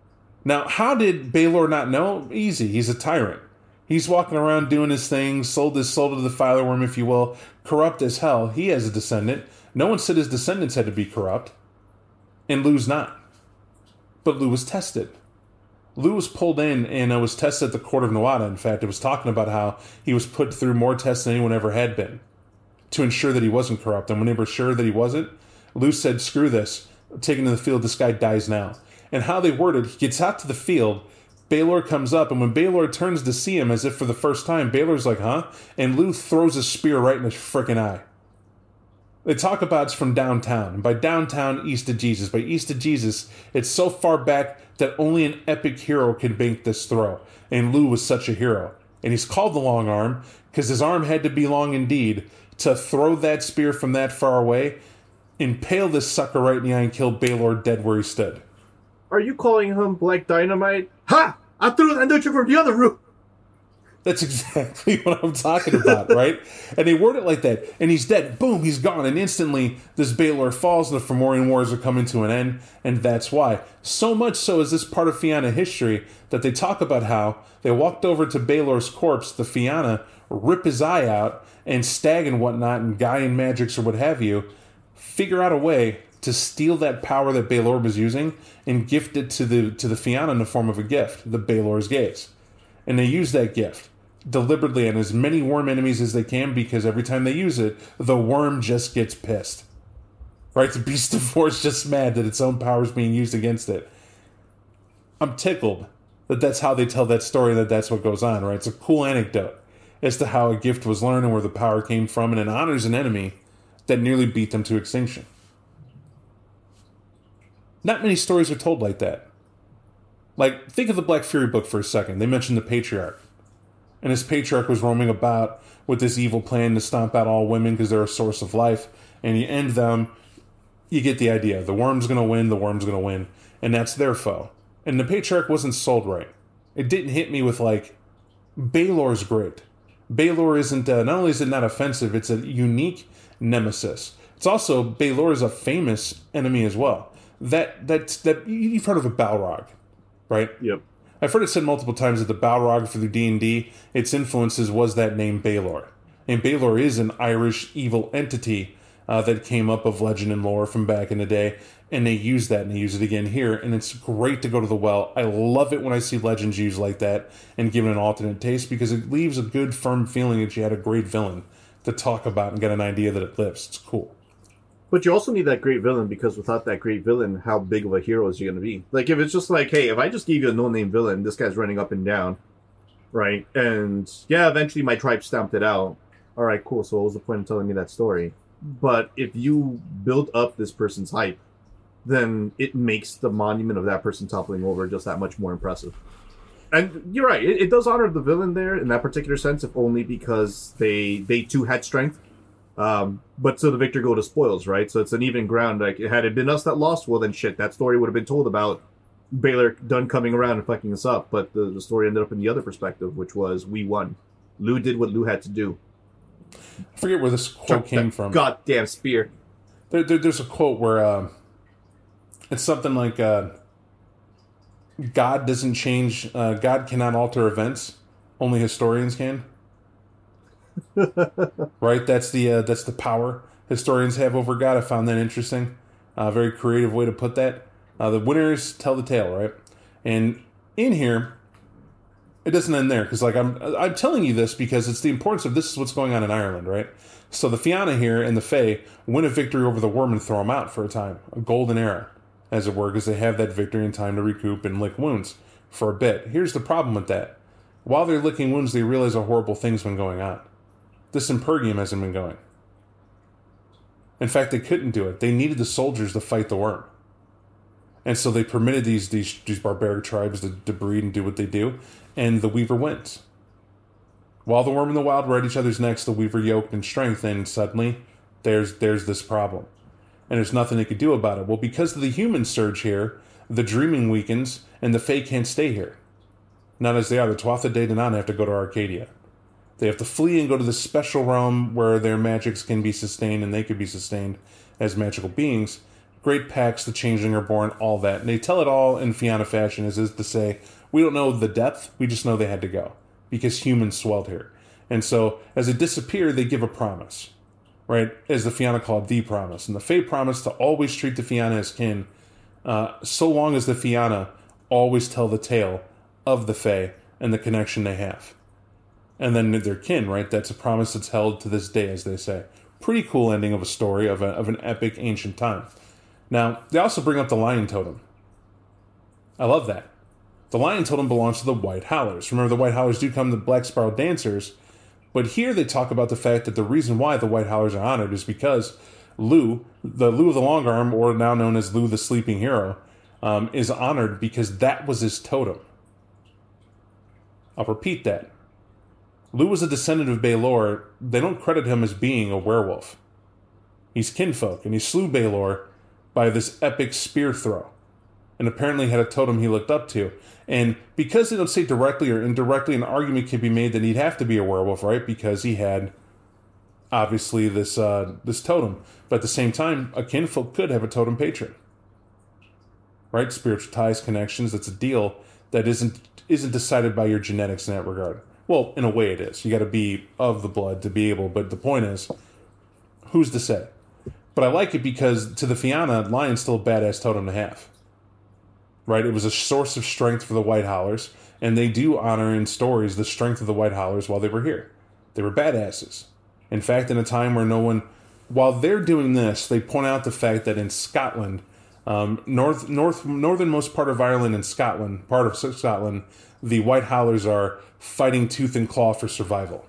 Speaker 2: Now, how did Baelor not know? Easy. He's a tyrant. He's walking around doing his thing, sold his soul to the Filer Worm, if you will, corrupt as hell. He has a descendant. No one said his descendants had to be corrupt. And Lu's not. But Lu was tested. Lu was pulled in and was tested at the court of Nawada. In fact, it was talking about how he was put through more tests than anyone ever had been to ensure that he wasn't corrupt. And when they were sure that he wasn't, Lu said, screw this. Taken to the field, this guy dies now. And how they worded, he gets out to the field, Baelor comes up, and when Baelor turns to see him as if for the first time, Baelor's like, huh? And Lu throws a spear right in his frickin' eye. They talk about it's from downtown. And by downtown, east of Jesus. By east of Jesus, it's so far back that only an epic hero can make this throw. And Lu was such a hero. And he's called the Long Arm because his arm had to be long indeed to throw that spear from that far away, impale this sucker right in the eye, and kill Baelor dead where he stood.
Speaker 3: Are you calling him Black Dynamite? Ha! I threw that ninja from the other room!
Speaker 2: That's exactly what I'm talking about, right? And they word it like that. And he's dead. Boom, he's gone. And instantly, this Baelor falls, and the Fomorian Wars are coming to an end. And that's why. So much so is this part of Fianna history that they talk about how they walked over to Baelor's corpse, the Fianna, rip his eye out, and Stag and whatnot, and Gaian magics or what have you, figure out a way to steal that power that Baelor was using and gift it to the Fianna in the form of a gift, the Baelor's Gaze. And they use that gift deliberately on as many worm enemies as they can, because every time they use it, the worm just gets pissed. Right? The Beast of War is just mad that its own power is being used against it. I'm tickled that that's how they tell that story, that that's what goes on, right? It's a cool anecdote as to how a gift was learned and where the power came from, and it honors an enemy that nearly beat them to extinction. Not many stories are told like that. Like, think of the Black Fury book for a second. They mentioned the Patriarch. And this Patriarch was roaming about with this evil plan to stomp out all women because they're a source of life. And you end them, you get the idea. The worm's going to win, the worm's going to win. And that's their foe. And the Patriarch wasn't sold right. It didn't hit me with, like, Baelor's great. Baelor isn't, not only is it not offensive, it's a unique nemesis. It's also, Baelor is a famous enemy as well. That you've heard of a Balrog, right?
Speaker 3: Yep.
Speaker 2: I've heard it said multiple times that the Balrog for the D&D, its influences was that name Baelor. And Baelor is an Irish evil entity that came up of legend and lore from back in the day, and they use that, and they use it again here, and it's great to go to the well. I love it when I see legends used like that and given an alternate taste, because it leaves a good, firm feeling that you had a great villain to talk about and get an idea that it lives. It's cool.
Speaker 3: But you also need that great villain, because without that great villain, how big of a hero is he going to be? Like, if it's just like, hey, if I just gave you a no-name villain, this guy's running up and down, right? And, yeah, eventually my tribe stamped it out. All right, cool, so what was the point of telling me that story? But if you build up this person's hype, then it makes the monument of that person toppling over just that much more impressive. And you're right, it does honor the villain there in that particular sense, if only because they too had strength. But so the victor go to spoils, right? So it's an even ground. Like, had it been us that lost, well then shit, that story would have been told about Baelor done coming around and fucking us up. But the story ended up in the other perspective, which was we won. Lu did what Lu had to do.
Speaker 2: I forget where this quote came from.
Speaker 3: Goddamn spear.
Speaker 2: There's a quote where it's something like God doesn't change, God cannot alter events, only historians can. Right? That's the power historians have over God. I found that interesting. Very creative way to put that. The winners tell the tale, right? And in here, it doesn't end there, because like I'm telling you this because it's the importance of this is what's going on in Ireland, right? So the Fianna here and the Fae win a victory over the worm and throw them out for a time, a golden era, as it were, because they have that victory in time to recoup and lick wounds for a bit. Here's the problem with that: while they're licking wounds, they realize a horrible thing's been going on. This Impergium hasn't been going. In fact, they couldn't do it. They needed the soldiers to fight the worm. And so they permitted these barbaric tribes to breed and do what they do, and the Weaver wins. While the worm and the wild were at each other's necks, the Weaver yoked in strength, and suddenly there's this problem. And there's nothing they could do about it. Well, because of the human surge here, the dreaming weakens, and the Fae can't stay here. Not as they are. The Tuatha De Danann have to go to Arcadia. They have to flee and go to this special realm where their magics can be sustained, and they could be sustained as magical beings. Great Pax, the Changeling are born, all that. And they tell it all in Fianna fashion, as is to say, we don't know the depth, we just know they had to go, because humans swelled here. And so, as they disappear, they give a promise, right? As the Fianna call it, the promise. And the Fae promise to always treat the Fianna as kin, so long as the Fianna always tell the tale of the Fae and the connection they have. And then they're kin, right? That's a promise that's held to this day, as they say. Pretty cool ending of a story of an epic ancient time. Now, they also bring up the Lion Totem. I love that. The Lion Totem belongs to the White Howlers. Remember, the White Howlers do come to Black Spiral Dancers, but here they talk about the fact that the reason why the White Howlers are honored is because Lugh of the Long Arm, or now known as Lugh the Sleeping Hero, is honored because that was his totem. I'll repeat that. Lugh was a descendant of Baelor. They don't credit him as being a werewolf. He's kinfolk, and he slew Baelor by this epic spear throw, and apparently had a totem he looked up to. And because they don't say directly or indirectly, an argument can be made that he'd have to be a werewolf, right? Because he had, obviously, this totem. But at the same time, a kinfolk could have a totem patron, right? Spiritual ties, connections, that's a deal that isn't decided by your genetics in that regard. Well, in a way it is. You got to be of the blood to be able, but the point is, who's to say? But I like it because to the Fianna, lion's still a badass totem to have. Right? It was a source of strength for the White Howlers, and they do honor in stories the strength of the White Howlers while they were here. They were badasses. In fact, in a time where no one... While they're doing this, they point out the fact that in Scotland, northernmost part of Ireland and Scotland, part of Scotland, the White Howlers are fighting tooth and claw for survival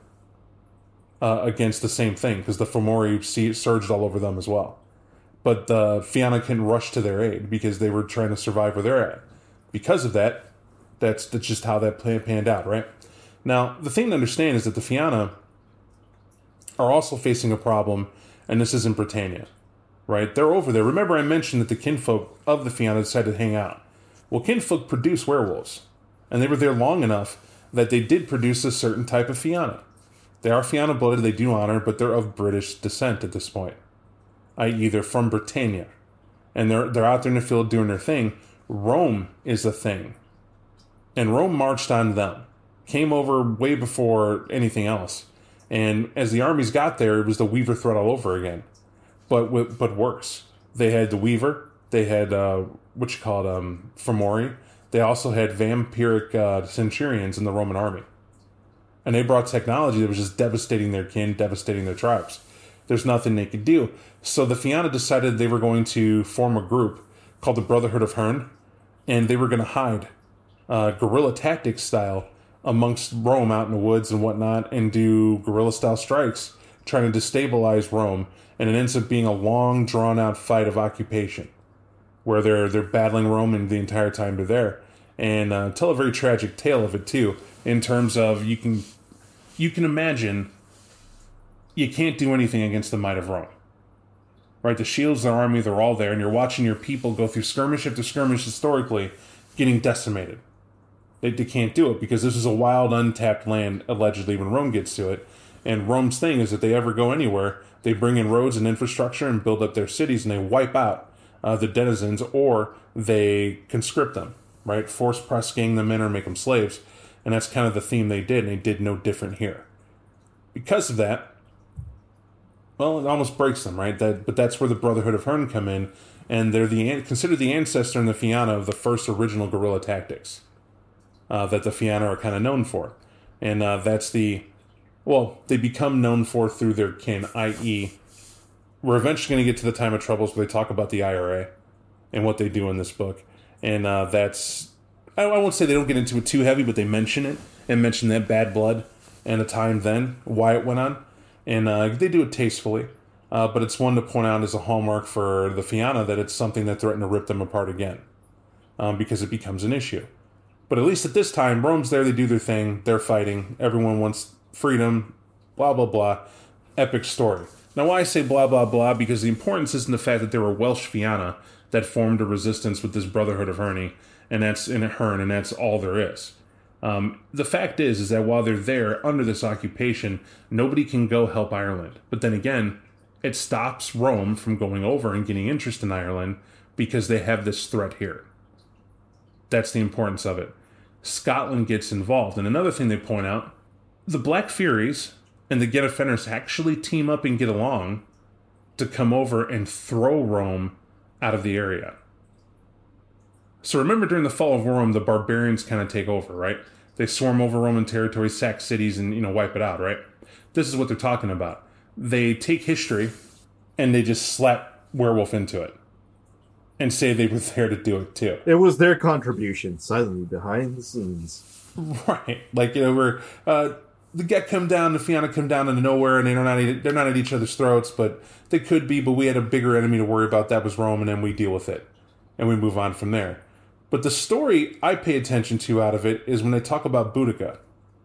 Speaker 2: against the same thing, because the Fomori surged all over them as well. But the Fianna can rush to their aid because they were trying to survive where they're at. Because of that, that's just how that panned out, right? Now, the thing to understand is that the Fianna are also facing a problem, and this is in Britannia, right? They're over there. Remember I mentioned that the kinfolk of the Fianna decided to hang out. Well, kinfolk produce werewolves, and they were there long enough that they did produce a certain type of Fianna. They are Fianna-blooded, they do honor, but they're of British descent at this point, i.e. they're from Britannia, and they're out there in the field doing their thing. Rome is a thing, and Rome marched on them, came over way before anything else, and as the armies got there, it was the Weaver threat all over again, but worse. They had the Weaver, they had Fomori. They also had vampiric centurions in the Roman army. And they brought technology that was just devastating their kin, devastating their tribes. There's nothing they could do. So the Fianna decided they were going to form a group called the Brotherhood of Herne, and they were going to hide guerrilla tactics style amongst Rome out in the woods and whatnot, and do guerrilla-style strikes, trying to destabilize Rome. And it ends up being a long, drawn-out fight of occupation, where they're battling Rome and the entire time they're there, and tell a very tragic tale of it too. In terms of you can imagine you can't do anything against the might of Rome, right? The shields, the army, they're all there, and you're watching your people go through skirmish after skirmish historically, getting decimated. They can't do it because this is a wild, untapped land allegedly when Rome gets to it. And Rome's thing is that they ever go anywhere, they bring in roads and infrastructure and build up their cities, and they wipe out the denizens, or they conscript them, right? Force press gang them in or make them slaves. And that's kind of the theme they did, and they did no different here. Because of that, well, it almost breaks them, right? But that's where the Brotherhood of Herne come in, and they're considered the ancestor in the Fianna of the first original guerrilla tactics that the Fianna are kind of known for. And that's they become known for through their kin, i.e., we're eventually going to get to the time of troubles where they talk about the IRA and what they do in this book. And that's... I won't say they don't get into it too heavy, but they mention it, and mention that bad blood and the time then, why it went on. And they do it tastefully. But it's one to point out as a hallmark for the Fianna that it's something that threatened to rip them apart again. Because it becomes an issue. But at least at this time, Rome's there, they do their thing, they're fighting, everyone wants freedom, blah, blah, blah. Epic story. Now, why I say blah, blah, blah, because the importance isn't the fact that there were Welsh Fianna that formed a resistance with this Brotherhood of Herne, and that's in Herne, and that's all there is. The fact is that while they're there under this occupation, nobody can go help Ireland. But then again, It stops Rome from going over and getting interest in Ireland because they have this threat here. That's the importance of it. Scotland gets involved. And another thing they point out, the Black Furies and the Get Fenris actually team up and get along to come over and throw Rome out of the area. So remember, during the fall of Rome, the barbarians kind of take over, right? They swarm over Roman territory, sack cities, and, wipe it out, right? This is what they're talking about. They take history and they just slap werewolf into it and say they were there to do it too.
Speaker 3: It was their contribution, silently behind the scenes.
Speaker 2: Right. Like, where the Get come down, the Fianna come down out of nowhere, and they're not at each other's throats, but they could be, but we had a bigger enemy to worry about. That was Rome, and then we deal with it. And we move on from there. But the story I pay attention to out of it is when they talk about Boudica.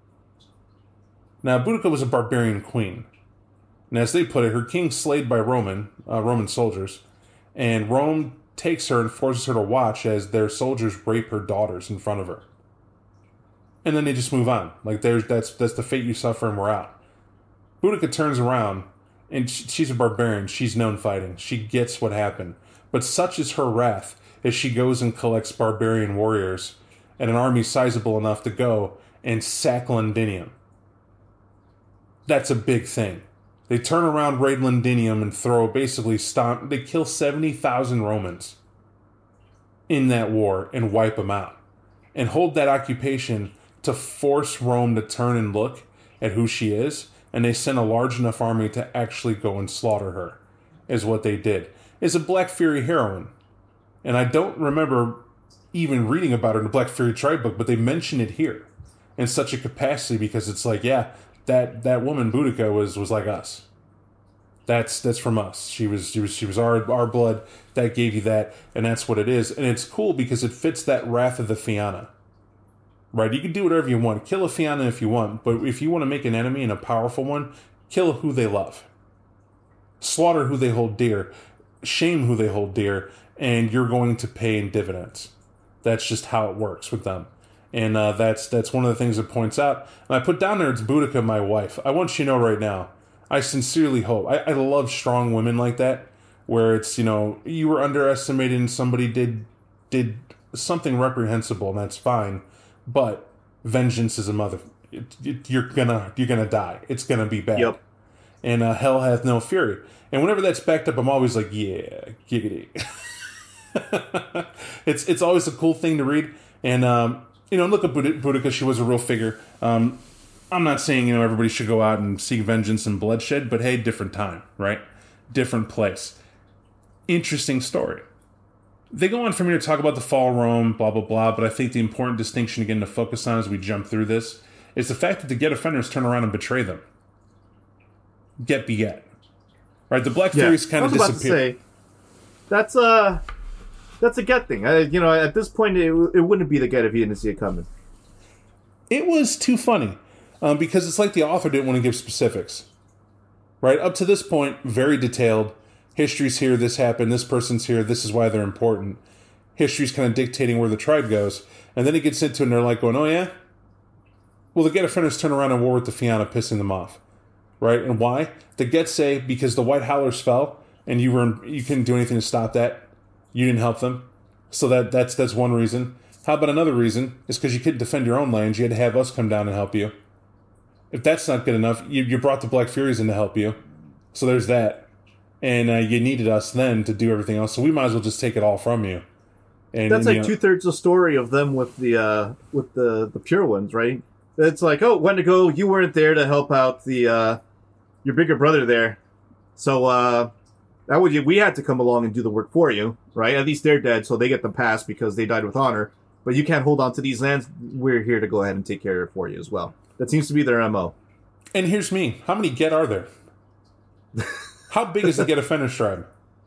Speaker 2: Now, Boudica was a barbarian queen. And as they put it, her king slayed by Roman soldiers, and Rome takes her and forces her to watch as their soldiers rape her daughters in front of her. And then they just move on. Like, that's the fate you suffer, and we're out. Boudica turns around, and she's a barbarian. She's known fighting. She gets what happened. But such is her wrath as she goes and collects barbarian warriors and an army sizable enough to go and sack Londinium. That's a big thing. They turn around, raid Londinium, and they kill 70,000 Romans in that war and wipe them out. And hold that occupation to force Rome to turn and look at who she is, and they send a large enough army to actually go and slaughter her, is what they did. Is a Black Fury heroine. And I don't remember even reading about her in the Black Fury tribe book, but they mention it here in such a capacity because it's like, yeah, that woman Boudica was like us. That's from us. She was our blood that gave you that, and that's what it is. And it's cool because it fits that wrath of the Fianna. Right? You can do whatever you want. Kill a Fianna if you want, but if you want to make an enemy and a powerful one, kill who they love. Slaughter who they hold dear. Shame who they hold dear, and you're going to pay in dividends. That's just how it works with them. And that's one of the things it points out. And I put down there, it's Boudica, my wife. I want you to know right now, I sincerely hope. I love strong women like that, where it's, you were underestimated and somebody did something reprehensible, and that's fine. But vengeance is a mother. You're gonna die. It's gonna be bad. Yep. And hell hath no fury. And whenever that's backed up, I'm always like, yeah, giggity. It's always a cool thing to read. And look at Boudica. She was a real figure. I'm not saying everybody should go out and seek vengeance and bloodshed, but hey, different time, right? Different place. Interesting story. They go on from here to talk about the fall of Rome, blah, blah, blah, but I think the important distinction, again, to focus on as we jump through this is the fact that the Get offenders turn around and betray them. Get beget. Right, the Black Furies kind of disappear. I was about to
Speaker 3: say, that's a Get thing. At this point, it wouldn't be the Get if you didn't see it coming.
Speaker 2: It was too funny, because it's like the author didn't want to give specifics. Right, up to this point, very detailed. History's here, this happened, this person's here, this is why they're important. History's kind of dictating where the tribe goes. And then it gets into it and they're like going, oh yeah? Well, the Get offenders turn around and war with the Fianna, pissing them off. Right? And why? The Get say because the White Howlers fell and you couldn't do anything to stop that. You didn't help them. So that's one reason. How about another reason? Is because you couldn't defend your own lands. You had to have us come down and help you. If that's not good enough, you brought the Black Furies in to help you. So there's that. And you needed us then to do everything else, so we might as well just take it all from you. And
Speaker 3: that's like 2/3 the story of them with the pure ones, right? It's like, oh, Wendigo, you weren't there to help out the your bigger brother there, so we had to come along and do the work for you, right? At least they're dead, so they get the pass because they died with honor. But you can't hold on to these lands. We're here to go ahead and take care of it for you as well. That seems to be their MO.
Speaker 2: And here's me: how many Get are there? How big is the Get offenders tribe?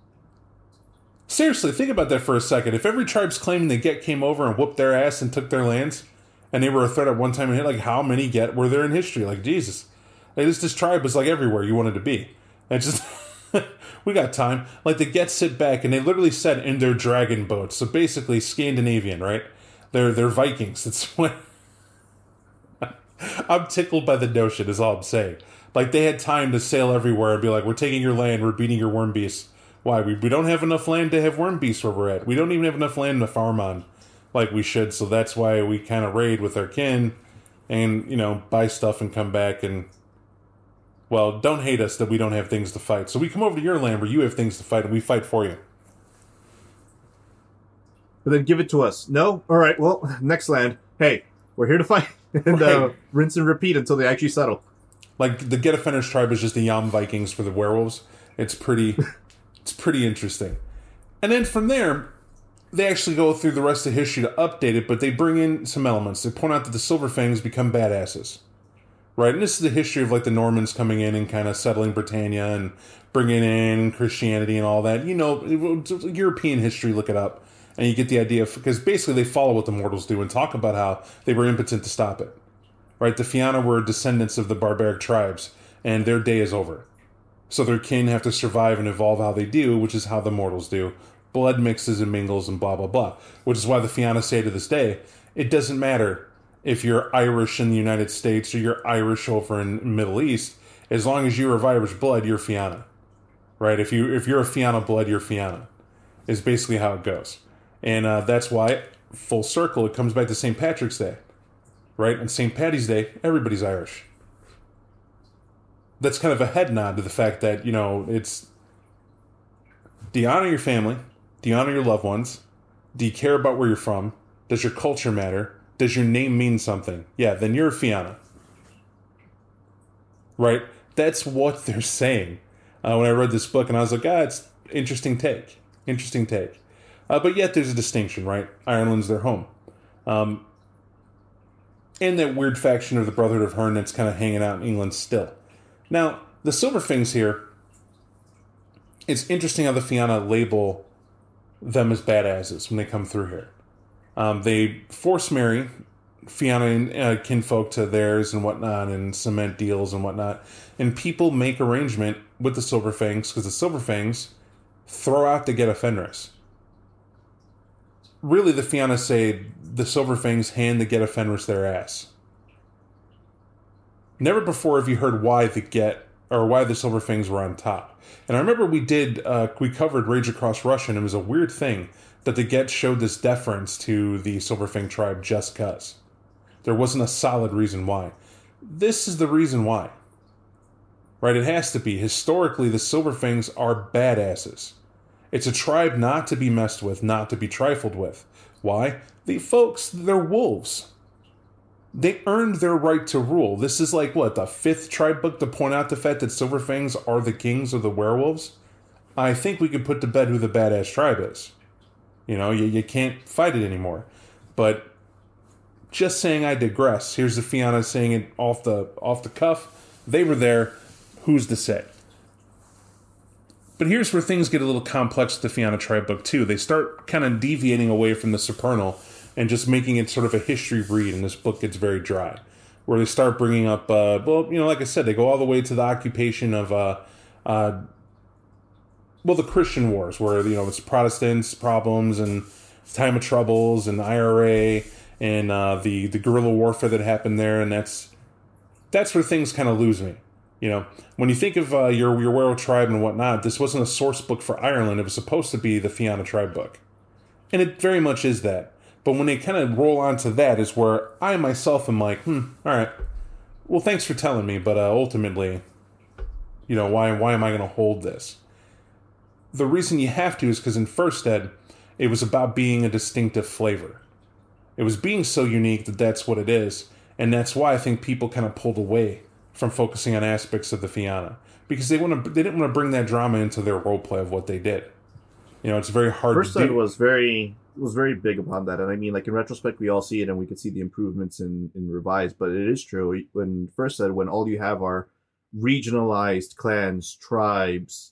Speaker 2: Seriously, think about that for a second. If every tribe's claiming the Get came over and whooped their ass and took their lands, and they were a threat at one time, like how many Get were there in history? Like Jesus, like this tribe was like everywhere you wanted to be. And just we got time. Like the Get sit back and they literally said in their dragon boats, so basically Scandinavian, right? They're Vikings. It's what I'm tickled by the notion. Is all I'm saying. Like, they had time to sail everywhere and be like, we're taking your land, we're beating your worm beasts. Why? We don't have enough land to have worm beasts where we're at. We don't even have enough land to farm on like we should, so that's why we kind of raid with our kin and, buy stuff and come back and, well, don't hate us that we don't have things to fight. So we come over to your land where you have things to fight, and we fight for you.
Speaker 3: But then give it to us. No? All right, well, next land. Hey, we're here to fight. And
Speaker 2: Right.
Speaker 3: rinse and repeat until they actually settle.
Speaker 2: Like, the Get Offenders tribe is just the Yam Vikings for the werewolves. It's pretty interesting. And then from there, they actually go through the rest of history to update it, but they bring in some elements. They point out that the Silverfangs become badasses. Right? And this is the history of, like, the Normans coming in and kind of settling Britannia and bringing in Christianity and all that. European history, look it up. And you get the idea, because basically they follow what the mortals do and talk about how they were impotent to stop it. Right? The Fianna were descendants of the barbaric tribes, and their day is over. So their kin have to survive and evolve how they do, which is how the mortals do. Blood mixes and mingles and blah, blah, blah. Which is why the Fianna say to this day, it doesn't matter if you're Irish in the United States or you're Irish over in the Middle East, as long as you're of Irish blood, you're Fianna. Right? If you're a Fianna blood, you're Fianna. Is basically how it goes. And that's why, full circle, it comes back to St. Patrick's Day. Right? On St. Paddy's Day, everybody's Irish. That's kind of a head nod to the fact that, it's... Do you honor your family? Do you honor your loved ones? Do you care about where you're from? Does your culture matter? Does your name mean something? Yeah, then you're a Fianna. Right? That's what they're saying. When I read this book, and I was like, it's interesting take. Interesting take. But yet there's a distinction, right? Ireland's their home. And that weird faction of the Brotherhood of Herne that's kind of hanging out in England still. Now, the Silverfangs here, it's interesting how the Fianna label them as badasses when they come through here. They force marry Fianna kinfolk to theirs and whatnot, and cement deals and whatnot. And people make arrangement with the Silverfangs because the Silverfangs throw out the Get Offenders. Really, the Fianna say the Silverfangs hand the Get Offenders their ass. Never before have you heard why the Silverfangs were on top. And I remember we covered Rage Across Russia, and it was a weird thing that the Get showed this deference to the Silverfang tribe just cuz. There wasn't a solid reason why. This is the reason why. Right? It has to be. Historically, the Silverfangs are badasses. It's a tribe not to be messed with, not to be trifled with. Why? They're wolves. They earned their right to rule. This is like, the fifth tribe book to point out the fact that Silverfangs are the kings of the werewolves? I think we can put to bed who the badass tribe is. You can't fight it anymore. But just saying I digress. Here's the Fianna saying it off the cuff. They were there. Who's to say? But here's where things get a little complex with the Fianna tribe book, too. They start kind of deviating away from the Supernal and just making it sort of a history read, and this book gets very dry. Where they start bringing up, like I said, they go all the way to the occupation of, the Christian wars, where, it's Protestants' problems and time of troubles and IRA and the guerrilla warfare that happened there, and that's where things kind of lose me. When you think of your werewolf tribe and whatnot, this wasn't a source book for Ireland. It was supposed to be the Fianna tribe book. And it very much is that. But when they kind of roll onto that is where I myself am like, all right. Well, thanks for telling me, but ultimately, why am I going to hold this? The reason you have to is because in First Ed, it was about being a distinctive flavor. It was being so unique that that's what it is. And that's why I think people kind of pulled away from focusing on aspects of the Fianna. Because they didn't want to bring that drama into their roleplay of what they did. It's very hard
Speaker 3: First
Speaker 2: to do.
Speaker 3: Ed was very big upon that. And I mean, like, in retrospect, we all see it and we could see the improvements in Revised. But it is true. When First Ed, when all you have are regionalized clans, tribes,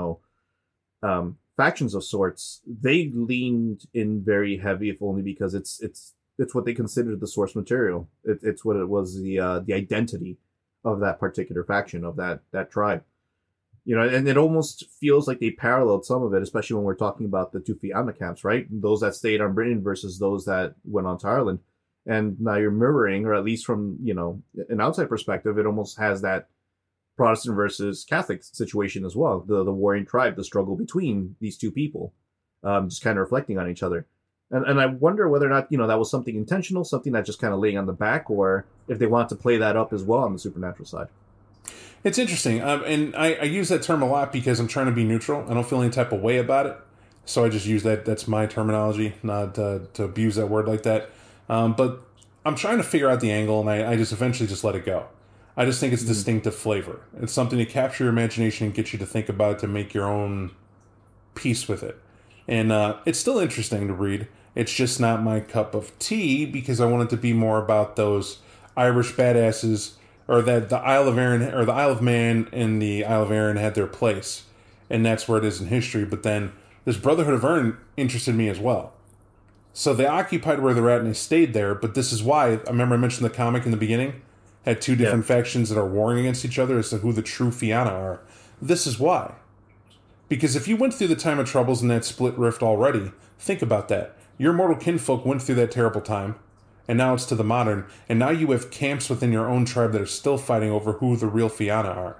Speaker 3: factions of sorts, they leaned in very heavy, if only because it's what they considered the source material. It's what it was, the identity of that particular faction, of that tribe. And it almost feels like they paralleled some of it, especially when we're talking about the two Fianna camps, right? Those that stayed on Britain versus those that went on to Ireland. And now you're mirroring, or at least from, an outside perspective, it almost has that Protestant versus Catholic situation as well. The warring tribe, the struggle between these two people, just kind of reflecting on each other. And I wonder whether or not, that was something intentional, something that just kind of laying on the back, or if they wanted to play that up as well on the supernatural side.
Speaker 2: It's interesting. And I use that term a lot because I'm trying to be neutral. I don't feel any type of way about it. So I just use that. That's my terminology, not to abuse that word like that. But I'm trying to figure out the angle, and I just eventually just let it go. I just think it's distinctive flavor. It's something to capture your imagination and get you to think about it, to make your own peace with it. And it's still interesting to read. It's just not my cup of tea, because I want it to be more about those Irish badasses, or that the Isle of Arran, or the Isle of Man and the Isle of Arran had their place. And that's where it is in history. But then this Brotherhood of Erin interested me as well. So they occupied where they're at and they stayed there, but this is why, I remember I mentioned the comic in the beginning, had two different factions that are warring against each other as to who the true Fianna are. This is why. Because if you went through the time of troubles in that split rift already, think about that. Your mortal kinfolk went through that terrible time, and now it's to the modern, and now you have camps within your own tribe that are still fighting over who the real Fianna are.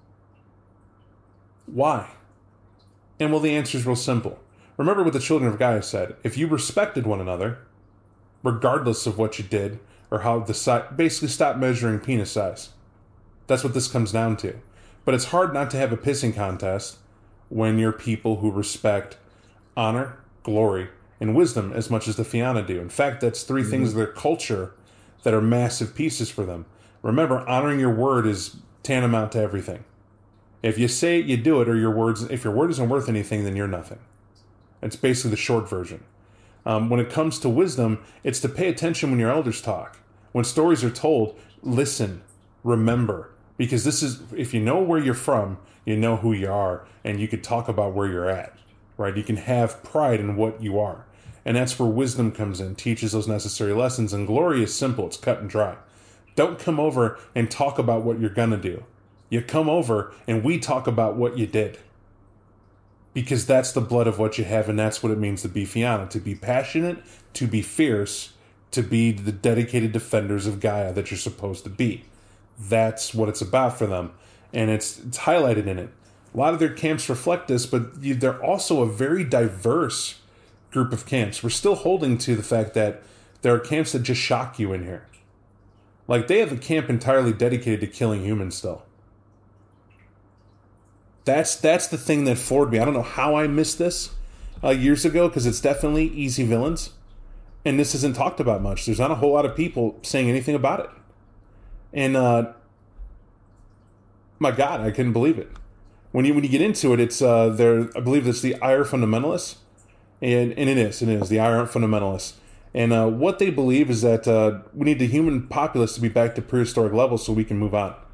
Speaker 2: Why? And well, the answer is real simple. Remember what the children of Gaia said. If you respected one another, regardless of what you did, or how the size, basically stop measuring penis size. That's what this comes down to. But it's hard not to have a pissing contest when you're people who respect honor, glory, and wisdom as much as the Fianna do. In fact, that's three things of their culture that are massive pieces for them. Remember, honoring your word is tantamount to everything. If you say it, you do it, or if your word isn't worth anything, then you're nothing. It's basically the short version. When it comes to wisdom, it's to pay attention when your elders talk. When stories are told, listen, remember. Because this is, if you know where you're from, you know who you are, and you could talk about where you're at, right? You can have pride in what you are. And that's where wisdom comes in, teaches those necessary lessons. And glory is simple, it's cut and dry. Don't come over and talk about what you're gonna do. You come over and we talk about what you did. Because that's the blood of what you have, and that's what it means to be Fianna. To be passionate, to be fierce, to be the dedicated defenders of Gaia that you're supposed to be. That's what it's about for them. And it's highlighted in it. A lot of their camps reflect this, but they're also a very diverse group of camps. We're still holding to the fact that there are camps that just shock you in here. Like, they have a camp entirely dedicated to killing humans still. That's the thing that floored me. I don't know how I missed this years ago, because it's definitely easy villains. And this isn't talked about much. There's not a whole lot of people saying anything about it. And, my God, I couldn't believe it. When you get into it, it's, I believe it's the Ire Fundamentalists. And it is, the Ire Fundamentalists. And what they believe is that we need the human populace to be back to prehistoric levels so we can move on.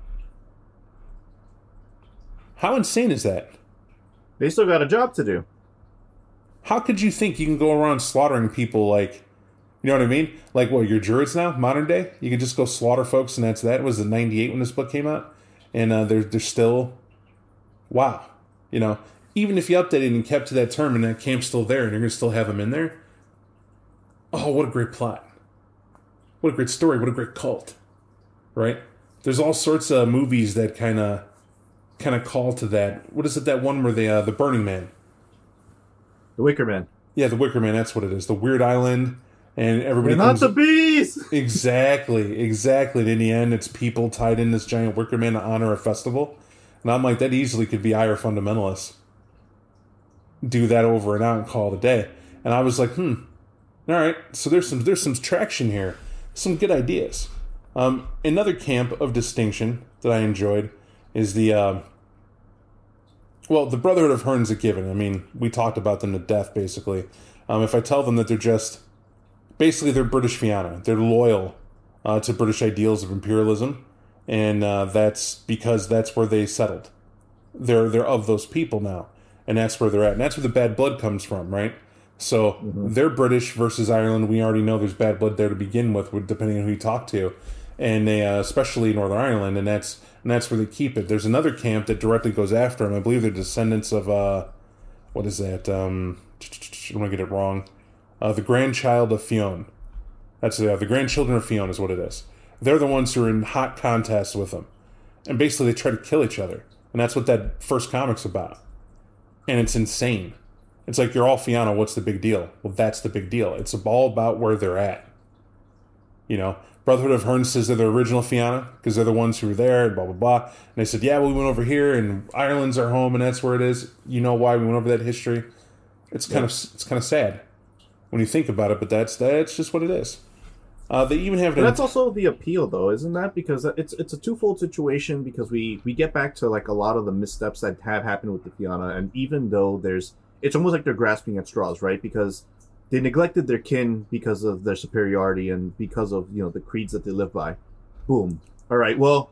Speaker 2: How insane is that?
Speaker 3: They still got a job to do.
Speaker 2: How could you think you can go around slaughtering people like, you know what I mean? Like, what, you're Druids now, modern day? You can just go slaughter folks and that's that. It was in 98 when this book came out. And they're still, wow. You know, even if you updated and kept to that term and that camp's still there and you're going to still have them in there. Oh, what a great plot. What a great story. What a great cult. Right? There's all sorts of movies that kind of call to that. What is it, that one where the Burning Man?
Speaker 3: The Wicker Man.
Speaker 2: Yeah, the Wicker Man, that's what it is. The Weird Island, and everybody
Speaker 3: They're not the bees!
Speaker 2: Exactly. And in the end, it's people tied in this giant Wicker Man to honor a festival. And I'm like, that easily could be Ire Fundamentalists. Do that over and out and call it a day. And I was like, all right, so there's some traction here. Some good ideas. Another camp of distinction that I enjoyed is the Brotherhood of Hern's a given. I mean, we talked about them to death, basically. If I tell them that they're just, basically they're British Fianna. They're loyal to British ideals of imperialism, and that's because that's where they settled. They're of those people now, and that's where they're at. And that's where the bad blood comes from, right? So they're British versus Ireland. We already know there's bad blood there to begin with, depending on who you talk to. And they, especially Northern Ireland, and that's where they keep it. There's another camp that directly goes after them. I believe they're descendants of, what is that? I don't want to get it wrong. The grandchild of Fionn. That's the grandchildren of Fionn is what it is. They're the ones who are in hot contest with them. And basically they try to kill each other. And that's what that first comic's about. And it's insane. It's like, you're all Fianna, what's the big deal? Well, that's the big deal. It's all about where they're at. Brotherhood of Hern says they're the original Fianna because they're the ones who were there, and blah, blah, blah. And they said, yeah, well, we went over here, and Ireland's our home, and that's where it is. You know why we went over that history? It's kind of sad when you think about it, but that's just what it is. They even have...
Speaker 3: That's also the appeal, though, isn't that? Because it's a twofold situation, because we get back to like a lot of the missteps that have happened with the Fianna, and even though it's almost like they're grasping at straws, right? Because they neglected their kin because of their superiority and because of, the creeds that they live by. Boom. All right, well,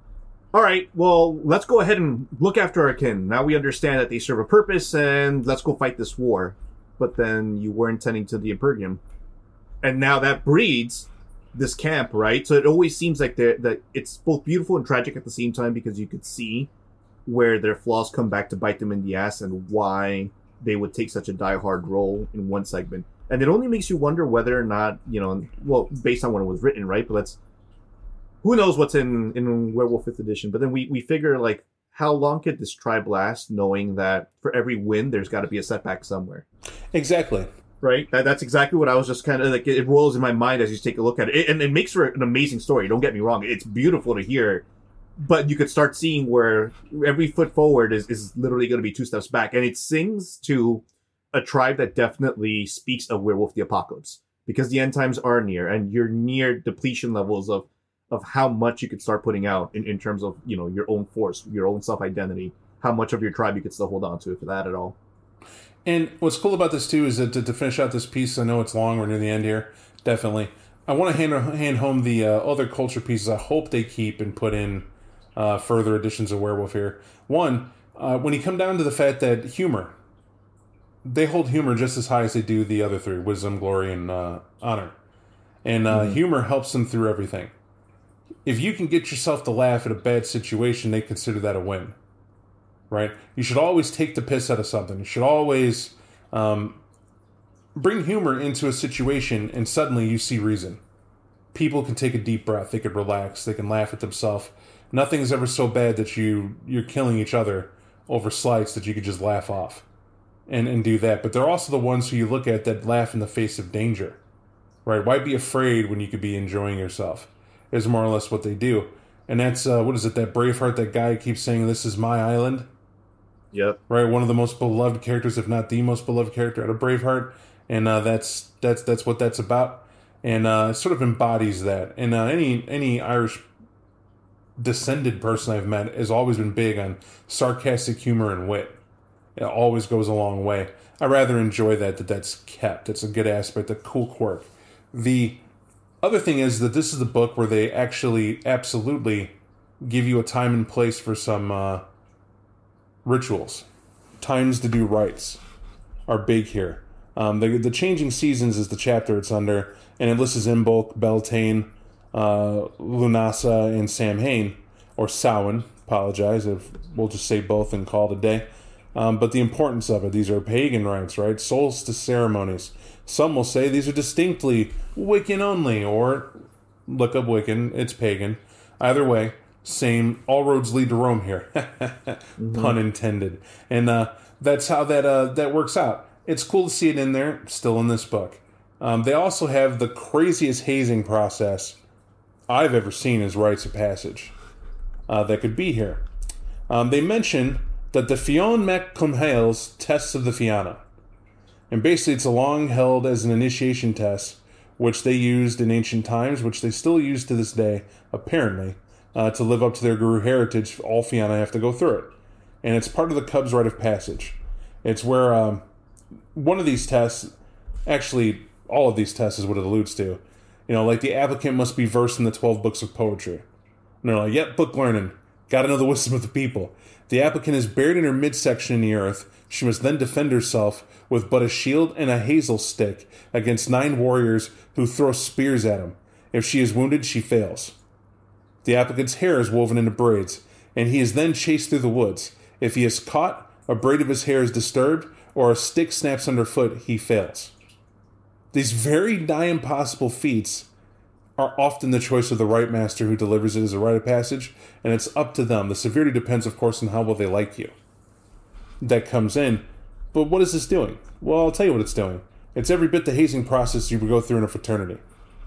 Speaker 3: let's go ahead and look after our kin. Now we understand that they serve a purpose, and let's go fight this war. But then you weren't tending to the Impergium. And now that breeds this camp, right? So it always seems like that it's both beautiful and tragic at the same time, because you could see where their flaws come back to bite them in the ass and why they would take such a diehard role in one segment. And it only makes you wonder whether or not, based on when it was written, right? But who knows what's in Werewolf 5th edition. But then we figure, like, how long could this tribe last, knowing that for every win, there's got to be a setback somewhere?
Speaker 2: Exactly.
Speaker 3: Right? That's exactly what I was just kind of, like, it rolls in my mind as you take a look at it. And it makes for an amazing story, don't get me wrong. It's beautiful to hear. But you could start seeing where every foot forward is literally going to be 2 steps back. And it sings to a tribe that definitely speaks of Werewolf the Apocalypse. Because the end times are near, and you're near depletion levels of how much you could start putting out in terms of, your own force, your own self-identity, how much of your tribe you could still hold on to, if that at all.
Speaker 2: And what's cool about this, too, is that to finish out this piece, I know it's long, we're near the end here, definitely. I want to hand home the other culture pieces I hope they keep and put in further editions of Werewolf here. One, when you come down to the fact that humor, they hold humor just as high as they do the other 3, wisdom, glory, and honor. And humor helps them through everything. If you can get yourself to laugh at a bad situation, they consider that a win. Right? You should always take the piss out of something. You should always bring humor into a situation, and suddenly you see reason. People can take a deep breath. They can relax. They can laugh at themselves. Nothing is ever so bad that you're killing each other over slights that you could just laugh off and do that. But they're also the ones who you look at that laugh in the face of danger. Right? Why be afraid when you could be enjoying yourself? Is more or less what they do. And that's, what is it, that Braveheart, that guy keeps saying, this is my island?
Speaker 3: Yep.
Speaker 2: Right? One of the most beloved characters, if not the most beloved character out of Braveheart. And that's what that's about. And it sort of embodies that. And any Irish descended person I've met has always been big on sarcastic humor and wit. It always goes a long way. I rather enjoy that's kept. It's a good aspect, a cool quirk. The other thing is that this is the book where they actually absolutely give you a time and place for some rituals. Times to do rites are big here. The Changing Seasons is the chapter it's under, and it lists Imbolc, Beltane, Lunasa, and Samhain, or Samhain, apologize, if we'll just say both and call it a day. But the importance of it, these are pagan rites, right? Solstice ceremonies. Some will say these are distinctly Wiccan only, or look up Wiccan, it's pagan. Either way, same, all roads lead to Rome here. Pun intended. And that's how that works out. It's cool to see it in there, still in this book. They also have the craziest hazing process I've ever seen as rites of passage that could be here. They mention that the Fionn Mac Cumhaile's tests of the Fianna. And basically it's a long held as an initiation test, which they used in ancient times, which they still use to this day, apparently, to live up to their Guru heritage. All Fianna have to go through it. And it's part of the Cubs' rite of passage. It's where one of these tests, actually all of these tests is what it alludes to. Like the applicant must be versed in the 12 books of poetry. And they're like, yep, book learning. Got to know the wisdom of the people. The applicant is buried in her midsection in the earth. She must then defend herself with but a shield and a hazel stick against 9 warriors who throw spears at him. If she is wounded, she fails. The applicant's hair is woven into braids, and he is then chased through the woods. If he is caught, a braid of his hair is disturbed, or a stick snaps underfoot, he fails. These very nigh impossible feats are often the choice of the rite master who delivers it as a rite of passage, and it's up to them. The severity depends, of course, on how well they like you. That comes in. But what is this doing? Well, I'll tell you what it's doing. It's every bit the hazing process you would go through in a fraternity.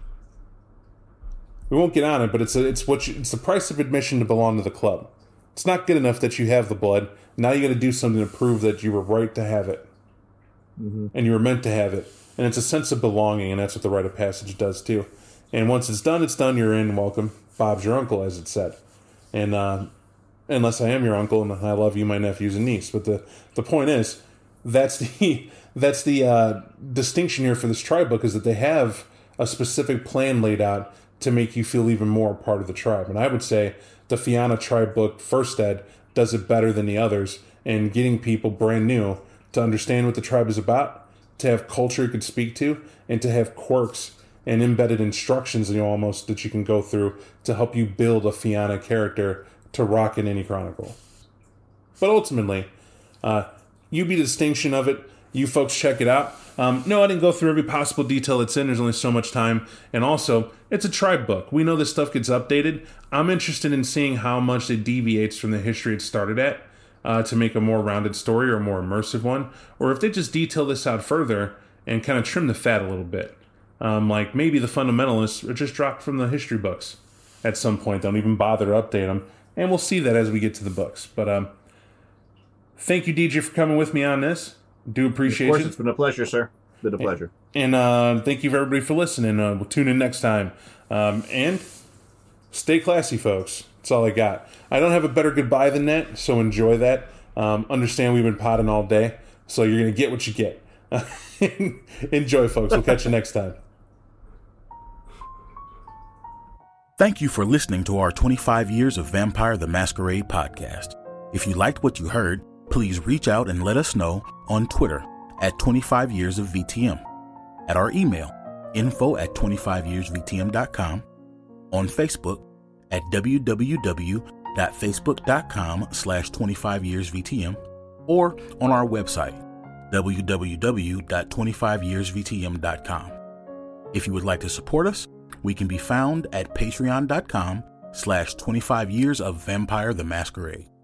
Speaker 2: We won't get on it, but it's the price of admission to belong to the club. It's not good enough that you have the blood. Now you got to do something to prove that you were right to have it. Mm-hmm. And you were meant to have it. And it's a sense of belonging, and that's what the rite of passage does too. And once it's done, you're in, welcome. Bob's your uncle, as it said. And unless I am your uncle, and I love you, my nephews and niece. But the point is, that's the distinction here for this tribe book, is that they have a specific plan laid out to make you feel even more a part of the tribe. And I would say the Fianna tribe book, First Ed, does it better than the others in getting people brand new to understand what the tribe is about, to have culture you could speak to, and to have quirks and embedded instructions, almost that you can go through to help you build a Fianna character to rock in any chronicle. But ultimately, you be the distinction of it. You folks check it out. No, I didn't go through every possible detail that's in. There's only so much time. And also, it's a tribe book. We know this stuff gets updated. I'm interested in seeing how much it deviates from the history it started at to make a more rounded story or a more immersive one. Or if they just detail this out further and kind of trim the fat a little bit. Like maybe the fundamentalists are just dropped from the history books at some point. Don't even bother to update them. And we'll see that as we get to the books. But thank you, DJ, for coming with me on this. Do appreciate it.
Speaker 3: Of course, it's been a pleasure, sir. Been a pleasure.
Speaker 2: And thank you for everybody for listening. We'll tune in next time. And stay classy, folks. That's all I got. I don't have a better goodbye than that, so enjoy that. Understand we've been potting all day, so you're going to get what you get. Enjoy, folks. We'll catch you next time.
Speaker 1: Thank you for listening to our 25 Years of Vampire the Masquerade podcast. If you liked what you heard, please reach out and let us know on Twitter at 25 Years of VTM, at our email, info@25yearsvtm.com, on Facebook at www.facebook.com/25yearsvtm, or on our website, www.25yearsvtm.com. If you would like to support us, we can be found at patreon.com/25 Years of Vampire the Masquerade.